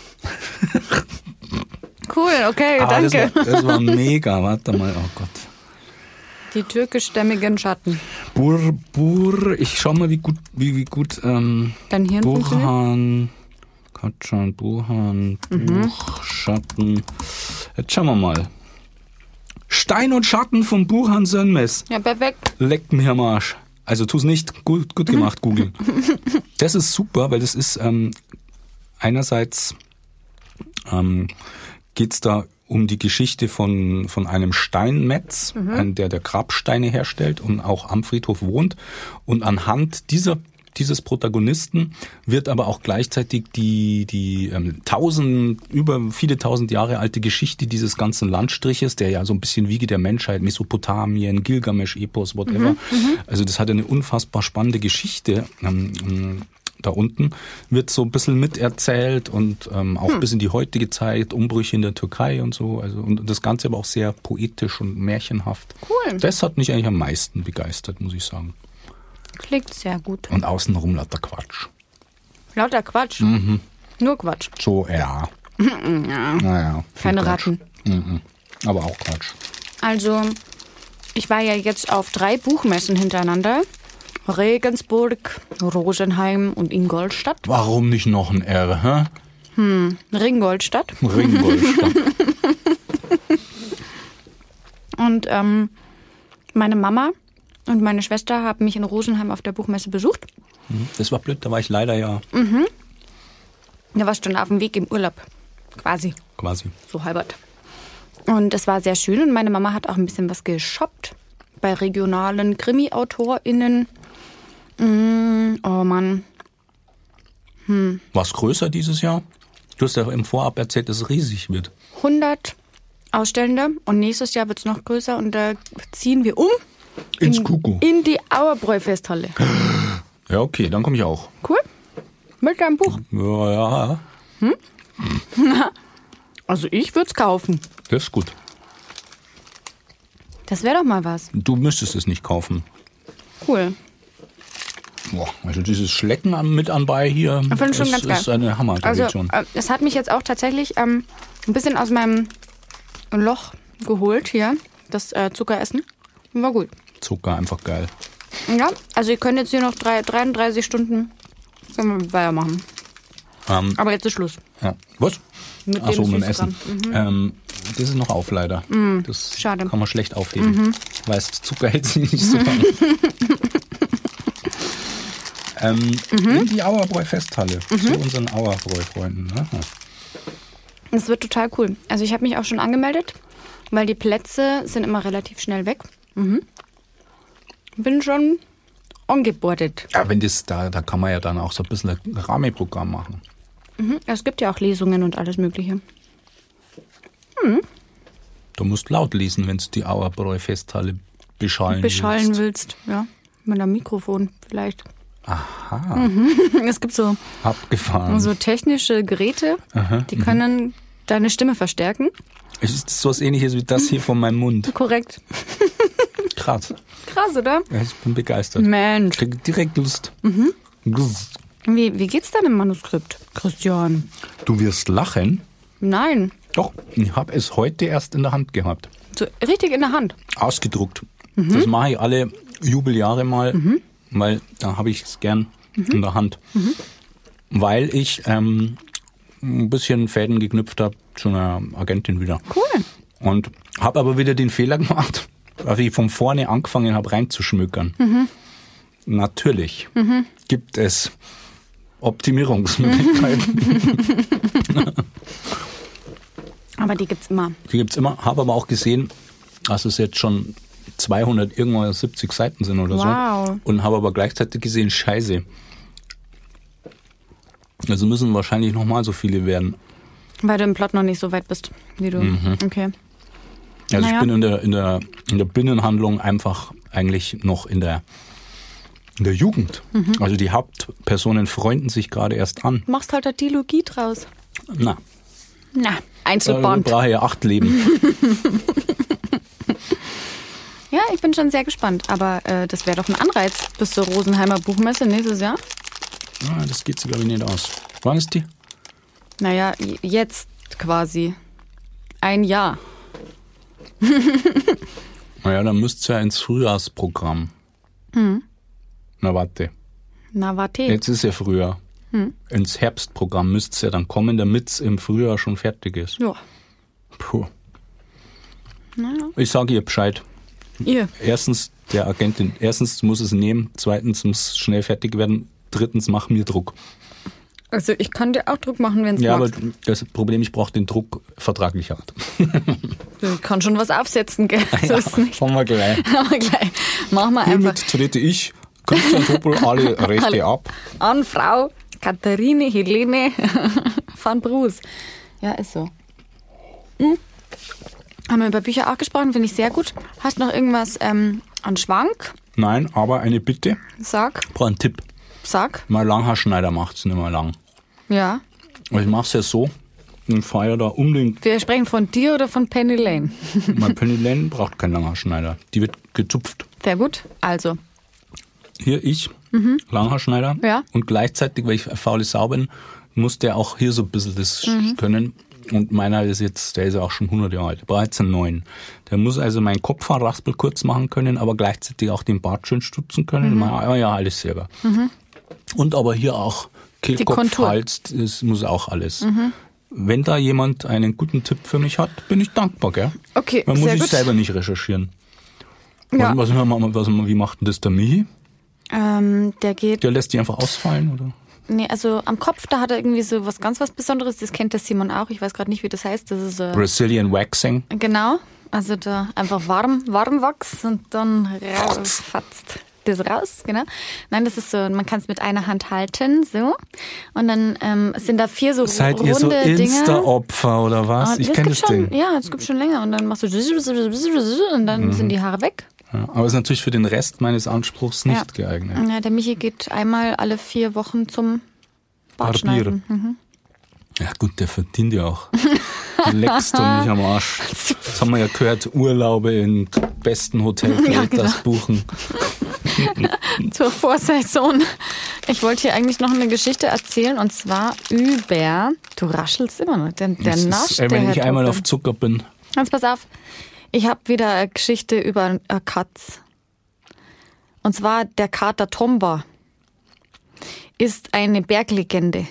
Cool, okay, danke. Das war mega. Warte mal, oh Gott. Die türkischstämmigen Schatten. Ich schau mal, wie gut Dein Hirn funktioniert? Burhan, Katschan, Burhan, Buch, Schatten. Jetzt schauen wir mal. Stein und Schatten von Burhan Sönmez. Ja, perfekt. Leckt mir am Arsch. Also tu's nicht. Gut gemacht, Google. Das ist super, weil das ist einerseits geht's da um die Geschichte von einem Steinmetz, der Grabsteine herstellt und auch am Friedhof wohnt. Und anhand dieses Protagonisten wird aber auch gleichzeitig die über viele tausend Jahre alte Geschichte dieses ganzen Landstriches, der ja so ein bisschen Wiege der Menschheit, Mesopotamien, Gilgamesch-Epos, whatever. Also das hat eine unfassbar spannende Geschichte. Da unten wird so ein bisschen miterzählt und auch bis in die heutige Zeit, Umbrüche in der Türkei und so. Also, und das Ganze aber auch sehr poetisch und märchenhaft. Cool. Das hat mich eigentlich am meisten begeistert, muss ich sagen. Klingt sehr gut. Und außenrum lauter Quatsch. Lauter Quatsch? Nur Quatsch. So, ja. Naja. Keine Quatsch. Ratten. Aber auch Quatsch. Also, ich war ja jetzt auf 3 Buchmessen hintereinander. Regensburg, Rosenheim und Ingolstadt. Warum nicht noch ein R, hä? Ringgoldstadt. Ringgoldstadt. Und meine Mama und meine Schwester haben mich in Rosenheim auf der Buchmesse besucht. Das war blöd, da war ich leider ja. Da warst du schon auf dem Weg im Urlaub. Quasi. So halbert. Und es war sehr schön und meine Mama hat auch ein bisschen was geshoppt bei regionalen Krimi-AutorInnen. Oh Mann. War es größer dieses Jahr? Du hast ja im Vorab erzählt, dass es riesig wird. 100 Ausstellende und nächstes Jahr wird es noch größer und da ziehen wir um. Ins Kuckuck. In die Auerbräu-Festhalle. Ja, okay, dann komme ich auch. Cool. Mit deinem Buch. Ja. Also ich würde es kaufen. Das ist gut. Das wäre doch mal was. Du müsstest es nicht kaufen. Cool. Boah, also dieses Schlecken mit anbei hier ist eine Hammer-Tradition. Also es hat mich jetzt auch tatsächlich ein bisschen aus meinem Loch geholt hier, das Zuckeressen. War gut. Zucker, einfach geil. Ja, also ihr könnt jetzt hier noch 33 Stunden weitermachen. Aber jetzt ist Schluss. Ja. Was? Achso, mit dem Essen. Das ist noch auf leider. Das schade. Kann man schlecht aufheben. Weißt, Zucker hält sich nicht so lang. In die Auerbräu-Festhalle. Zu unseren Auerbräu-Freunden. Das wird total cool. Also ich habe mich auch schon angemeldet, weil die Plätze sind immer relativ schnell weg. Bin schon angebordet. Ja, wenn das da kann man ja dann auch so ein bisschen ein Rahmenprogramm machen. Es gibt ja auch Lesungen und alles Mögliche. Du musst laut lesen, wenn du die Auerbräu-Festhalle beschallen willst. Ja, mit einem Mikrofon vielleicht. Aha. Es gibt so technische Geräte, die können deine Stimme verstärken. Es ist so was Ähnliches wie das hier von meinem Mund. Korrekt. Krass. Krass, oder? Ja, ich bin begeistert. Mensch. Ich kriege direkt Lust. Wie geht's denn im Manuskript, Christian? Du wirst lachen. Nein, Doch, ich habe es heute erst in der Hand gehabt. so richtig in der Hand. Ausgedruckt. Das mache ich alle Jubeljahre mal, weil da habe ich es gern in der Hand. Weil ich ein bisschen Fäden geknüpft habe zu einer Agentin wieder. Cool. Und habe aber wieder den Fehler gemacht, dass ich von vorne angefangen habe reinzuschmökern. Natürlich gibt es Optimierungsmöglichkeiten. Aber die gibt's immer. Die gibt's immer. Habe aber auch gesehen, dass es jetzt schon 200 irgendwas 70 Seiten sind oder Wow. so. Und habe aber gleichzeitig gesehen, scheiße. Also müssen wahrscheinlich nochmal so viele werden. Weil du im Plot noch nicht so weit bist, wie du. Okay. Also Naja. ich bin in der Binnenhandlung einfach eigentlich noch in der Jugend. Also die Hauptpersonen freunden sich gerade erst an. Machst halt eine Dialogie draus. Na, Na, da Einzelband. brauche ich ja 8 Leben. Ja, ich bin schon sehr gespannt. Aber das wäre doch ein Anreiz bis zur Rosenheimer Buchmesse nächstes Jahr. Das geht so, glaube ich, nicht aus. Wann ist die? Naja, jetzt quasi. Ein Jahr. Naja, dann müsst ihr ja ins Frühjahrsprogramm. Na warte, Na, warte. jetzt ist ja Frühjahr. Ins Herbstprogramm müsst ihr ja dann kommen, damit es im Frühjahr schon fertig ist. Ja. Puh. Naja. Ich sage ihr Bescheid. Ihr. Erstens, der Agentin, erstens muss es nehmen, zweitens muss schnell fertig werden, drittens mach mir Druck. Also ich kann dir auch Druck machen, wenn es Ja, aber magst. das Problem, ich brauche den Druck vertraglicher Art. Ich kann schon was aufsetzen, gell? So ist es nicht. Fangen wir gleich. Aber gleich. Machen wir einfach Hiermit trete ich, Christian Topol, alle Rechte ab. an Frau Katharine Helene van Bruus. Ja, ist so. Haben wir über Bücher auch gesprochen, finde ich sehr gut. Hast noch irgendwas an Schwank? Nein, aber eine Bitte, Sag. ich brauche einen Tipp. Sag. Mein Langhaarschneider macht es nicht mehr lang. Ja. Aber ich mache es ja so und fahre ja da unbedingt. Wir sprechen von dir oder von Penny Lane? Mein Penny Lane braucht keinen Langhaarschneider. Die wird gezupft. Sehr gut. Also, Hier ich, Langhaarschneider. Ja. Und gleichzeitig, weil ich eine faule Sau bin, muss der auch hier so ein bisschen das können. Und meiner ist jetzt, der ist ja auch schon 100 Jahre alt. Der braucht jetzt einen neuen. Der muss also meinen Kopfhaarraspel kurz machen können, aber gleichzeitig auch den Bart schön stutzen können. Ja, alles selber. Und aber hier auch Kehlkopf, Kontur. Hals, das muss auch alles. Wenn da jemand einen guten Tipp für mich hat, bin ich dankbar, gell? okay, Man muss sehr ich gut. selber nicht recherchieren. Ja. Wie macht denn das der Michi? Der geht, Der lässt die einfach ausfallen, oder? nee, also am Kopf, da hat er irgendwie so was ganz was Besonderes. Das kennt der Simon auch. Ich weiß gerade nicht, wie das heißt. Das ist Brazilian Waxing. genau. Also da einfach warm Wachs und dann fatzt das raus, genau. Nein, das ist so, man kann es mit einer Hand halten, so. Und dann sind da 4 so Seid runde ihr so Dinger. Insta-Opfer oder was? Und Ich kenne das schon, Ding. Ja, es gibt schon länger. Und dann machst du und dann sind die Haare weg. Ja, aber ist natürlich für den Rest meines Anspruchs nicht geeignet. Ja, der Michi geht einmal alle 4 Wochen zum Barbier. Bartschneiden. Ja gut, der verdient ja auch. Leckst du mich am Arsch. Das haben wir ja gehört, Urlaube in besten Hotels Ja, genau. buchen. Zur Vorsaison. Ich wollte hier eigentlich noch eine Geschichte erzählen und zwar über, du raschelst immer noch, der Das nascht. ist, der wenn Herr ich einmal Topel. auf Zucker bin. Jetzt pass auf, ich habe wieder eine Geschichte über eine Katz. Und zwar der Kater Tomba ist eine Berglegende.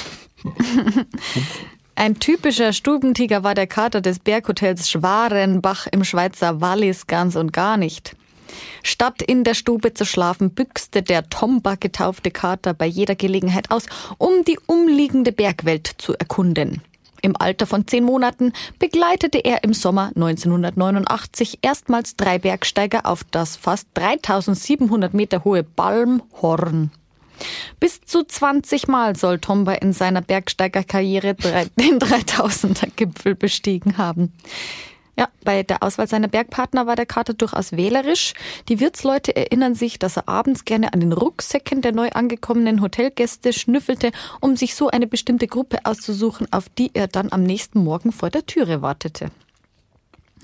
Ein typischer Stubentiger war der Kater des Berghotels Schwarenbach im Schweizer Wallis ganz und gar nicht. Statt in der Stube zu schlafen, büchste der Tomba getaufte Kater bei jeder Gelegenheit aus, um die umliegende Bergwelt zu erkunden. Im Alter von 10 Monaten begleitete er im Sommer 1989 erstmals 3 Bergsteiger auf das fast 3700 Meter hohe Balmhorn. Bis zu 20 Mal soll Tomba in seiner Bergsteigerkarriere den 3000er Gipfel bestiegen haben. Ja, bei der Auswahl seiner Bergpartner war der Kater durchaus wählerisch. Die Wirtsleute erinnern sich, dass er abends gerne an den Rucksäcken der neu angekommenen Hotelgäste schnüffelte, um sich so eine bestimmte Gruppe auszusuchen, auf die er dann am nächsten Morgen vor der Türe wartete. Ja,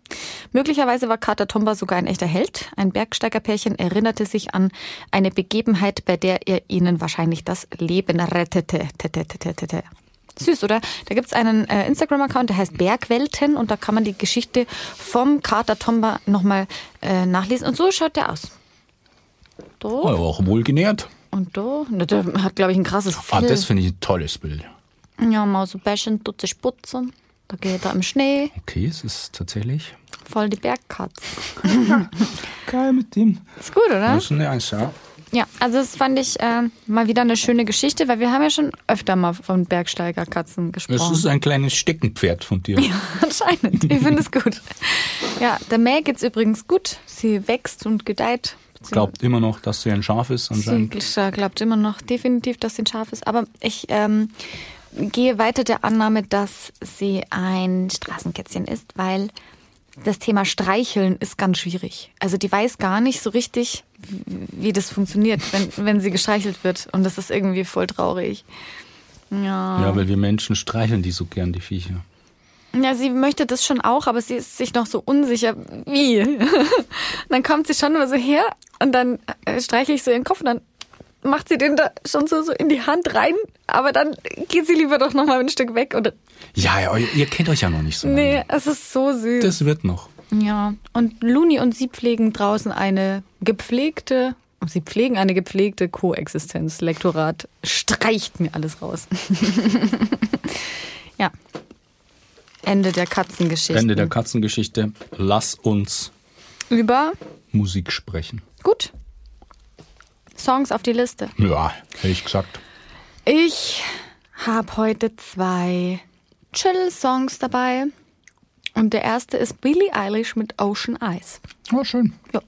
Möglicherweise war Kater Tomba sogar ein echter Held. Ein Bergsteigerpärchen erinnerte sich an eine Begebenheit, bei der er ihnen wahrscheinlich das Leben rettete. Süß, oder? Da gibt es einen Instagram-Account, der heißt Bergwelten und da kann man die Geschichte vom Kater Tomba nochmal nachlesen. Und so schaut der aus. Oh, auch wohlgenährt. Und da, der hat, glaube ich, ein krasses Fell. Das finde ich ein tolles Bild. Ja, mal so bäschen, tut sich putzen. Da geht er im Schnee. Okay, es ist tatsächlich... Voll die Bergkatze. Geil mit dem. Ist gut, oder? Das ist nice, ja. Ja, also das fand ich mal wieder eine schöne Geschichte, weil wir haben ja schon öfter mal von Bergsteigerkatzen gesprochen. Das ist ein kleines Steckenpferd von dir. Ja, anscheinend. Ich finde es gut. Ja, der May geht's übrigens gut. Sie wächst und gedeiht. Glaubt immer noch, dass sie ein Schaf ist anscheinend. Sie glaubt immer noch definitiv, dass sie ein Schaf ist. Aber ich gehe weiter der Annahme, dass sie ein Straßenkätzchen ist, weil das Thema Streicheln ist ganz schwierig. Also die weiß gar nicht so richtig, wie das funktioniert, wenn sie gestreichelt wird. Und das ist irgendwie voll traurig. Ja, weil wir Menschen streicheln die so gern, die Viecher. Ja, sie möchte das schon auch, aber sie ist sich noch so unsicher, wie. Dann kommt sie schon immer so her und dann streichle ich so ihren Kopf und dann macht sie den da schon so in die Hand rein, aber dann geht sie lieber doch noch mal ein Stück weg. Oder Ja, ihr kennt euch ja noch nicht so lange. Nee, es ist so süß. Das wird noch. Ja, und Luni und sie pflegen draußen eine gepflegte Koexistenz. Lektorat streicht mir alles raus. Ja. Ende der Katzengeschichte. Ende der Katzengeschichte. Lass uns über Musik sprechen. Gut. Songs auf die Liste. Ja, hätte ich gesagt. Ich habe heute 2 Chill-Songs dabei. Und der erste ist Billie Eilish mit Ocean Eyes. Oh, schön. Ja.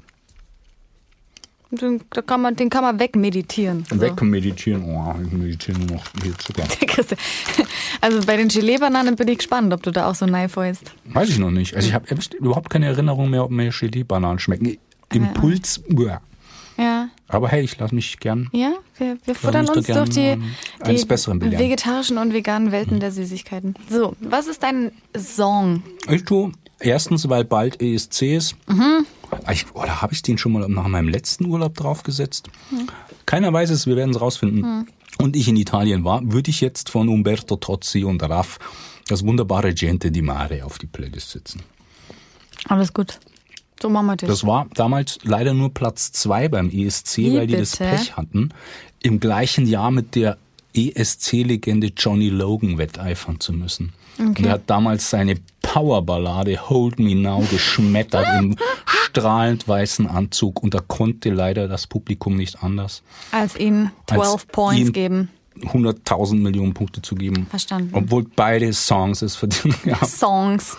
Den kann man wegmeditieren. Wegmeditieren. Oh, ich meditiere nur noch viel Zucker. Also bei den Gelee-Bananen bin ich gespannt, ob du da auch so neifäust. Weiß ich noch nicht. Also ich habe überhaupt keine Erinnerung mehr, ob mir Gelee-Bananen schmecken. Impuls, Ja. Aber hey, ich lasse mich gern. Ja, wir futtern uns durch die Besseren vegetarischen und veganen Welten der Süßigkeiten. So, was ist dein Song? Ich tue erstens, weil bald ESC ist. Oder habe ich den schon mal nach meinem letzten Urlaub draufgesetzt? Keiner weiß es, wir werden es rausfinden. Und ich in Italien war, würde ich jetzt von Umberto Tozzi und Raff das wunderbare Gente di Mare auf die Playlist setzen. Alles gut. So machen wir das. Das war damals leider nur Platz 2 beim ESC, weil die das Pech hatten, im gleichen Jahr mit der ESC-Legende Johnny Logan wetteifern zu müssen. Okay. Und er hat damals seine Powerballade Hold Me Now geschmettert im strahlend weißen Anzug und da konnte leider das Publikum nicht anders. Als ihm 12 Points geben. 100.000 Millionen Punkte zu geben. Verstanden. Obwohl beide Songs es verdienen. Ja. Songs.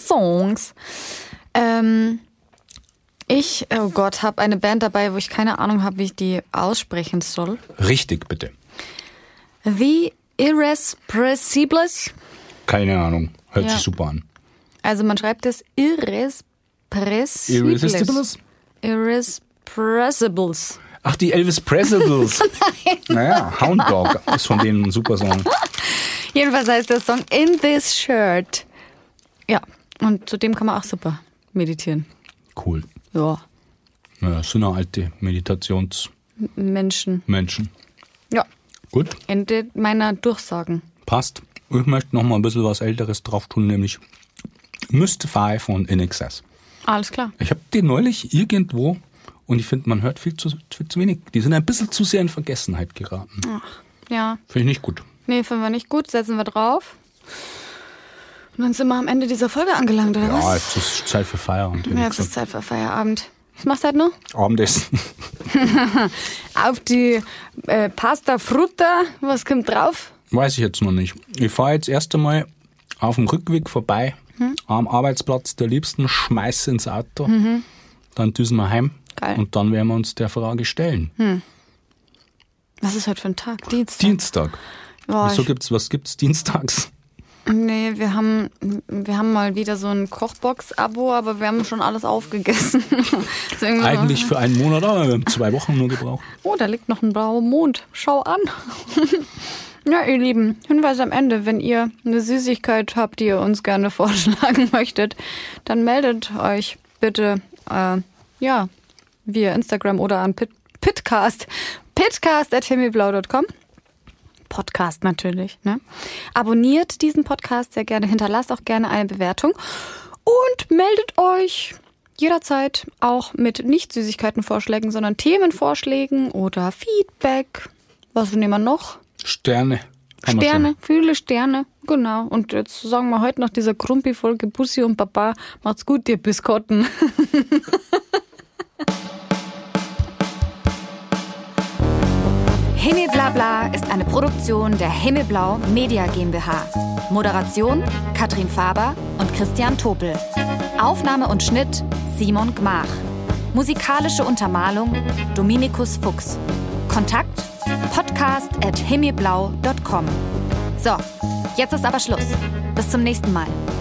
Ich, oh Gott, habe eine Band dabei, wo ich keine Ahnung habe, wie ich die aussprechen soll. Richtig, bitte. The Irrespressibles. Keine Ahnung. Hört sich super an. Also man schreibt es Irrespressibles. Irrespressibles. Ach, die Elvis Preslables. Naja, Hound Dog ist von denen ein super Song. Jedenfalls heißt der Song In This Shirt. Ja, und zu dem kann man auch super meditieren. Cool. Ja. Das sind ja alte Meditationsmenschen. Ja. Gut. Ende meiner Durchsagen. Passt. Ich möchte noch mal ein bisschen was Älteres drauf tun, nämlich Mystify von INXS. Alles klar. Ich habe die neulich irgendwo und ich finde, man hört viel zu wenig. Die sind ein bisschen zu sehr in Vergessenheit geraten. Ach, ja. Finde ich nicht gut. Nee, finden wir nicht gut. Setzen wir drauf. Und dann sind wir am Ende dieser Folge angelangt, oder was? Ja, jetzt ist Zeit für Feierabend. Ja, jetzt ist Zeit für Feierabend. Was machst du halt noch? Abendessen. Auf die Pasta Frutta, was kommt drauf? Weiß ich jetzt noch nicht. Ich fahre jetzt erst einmal auf dem Rückweg vorbei, am Arbeitsplatz der Liebsten, schmeiße ins Auto, dann düsen wir heim. Geil. Und dann werden wir uns der Frage stellen. Was ist heute für ein Tag? Dienstag. Boah, Was gibt's dienstags? Nee, wir haben mal wieder so ein Kochbox-Abo, aber wir haben schon alles aufgegessen. Eigentlich für einen Monat, aber wir haben 2 Wochen nur gebraucht. Oh, da liegt noch ein blauer Mond. Schau an. Ja, ihr Lieben, Hinweis am Ende. Wenn ihr eine Süßigkeit habt, die ihr uns gerne vorschlagen möchtet, dann meldet euch bitte, via Instagram oder an pitcast@himmelblau.com. Podcast natürlich, ne? Abonniert diesen Podcast sehr gerne, hinterlasst auch gerne eine Bewertung und meldet euch jederzeit auch mit nicht Süßigkeitenvorschlägen, sondern Themenvorschlägen oder Feedback. Was nehmen wir noch? Sterne. Sterne, viele Sterne, genau. Und jetzt sagen wir heute nach dieser Krumpi-Folge Bussi und Baba, macht's gut, ihr Biskotten. Himmelblabla ist eine Produktion der Himmelblau Media GmbH. Moderation Katrin Faber und Christian Topel. Aufnahme und Schnitt Simon Gmach. Musikalische Untermalung Dominikus Fuchs. Kontakt podcast@himmelblau.com. So, jetzt ist aber Schluss. Bis zum nächsten Mal.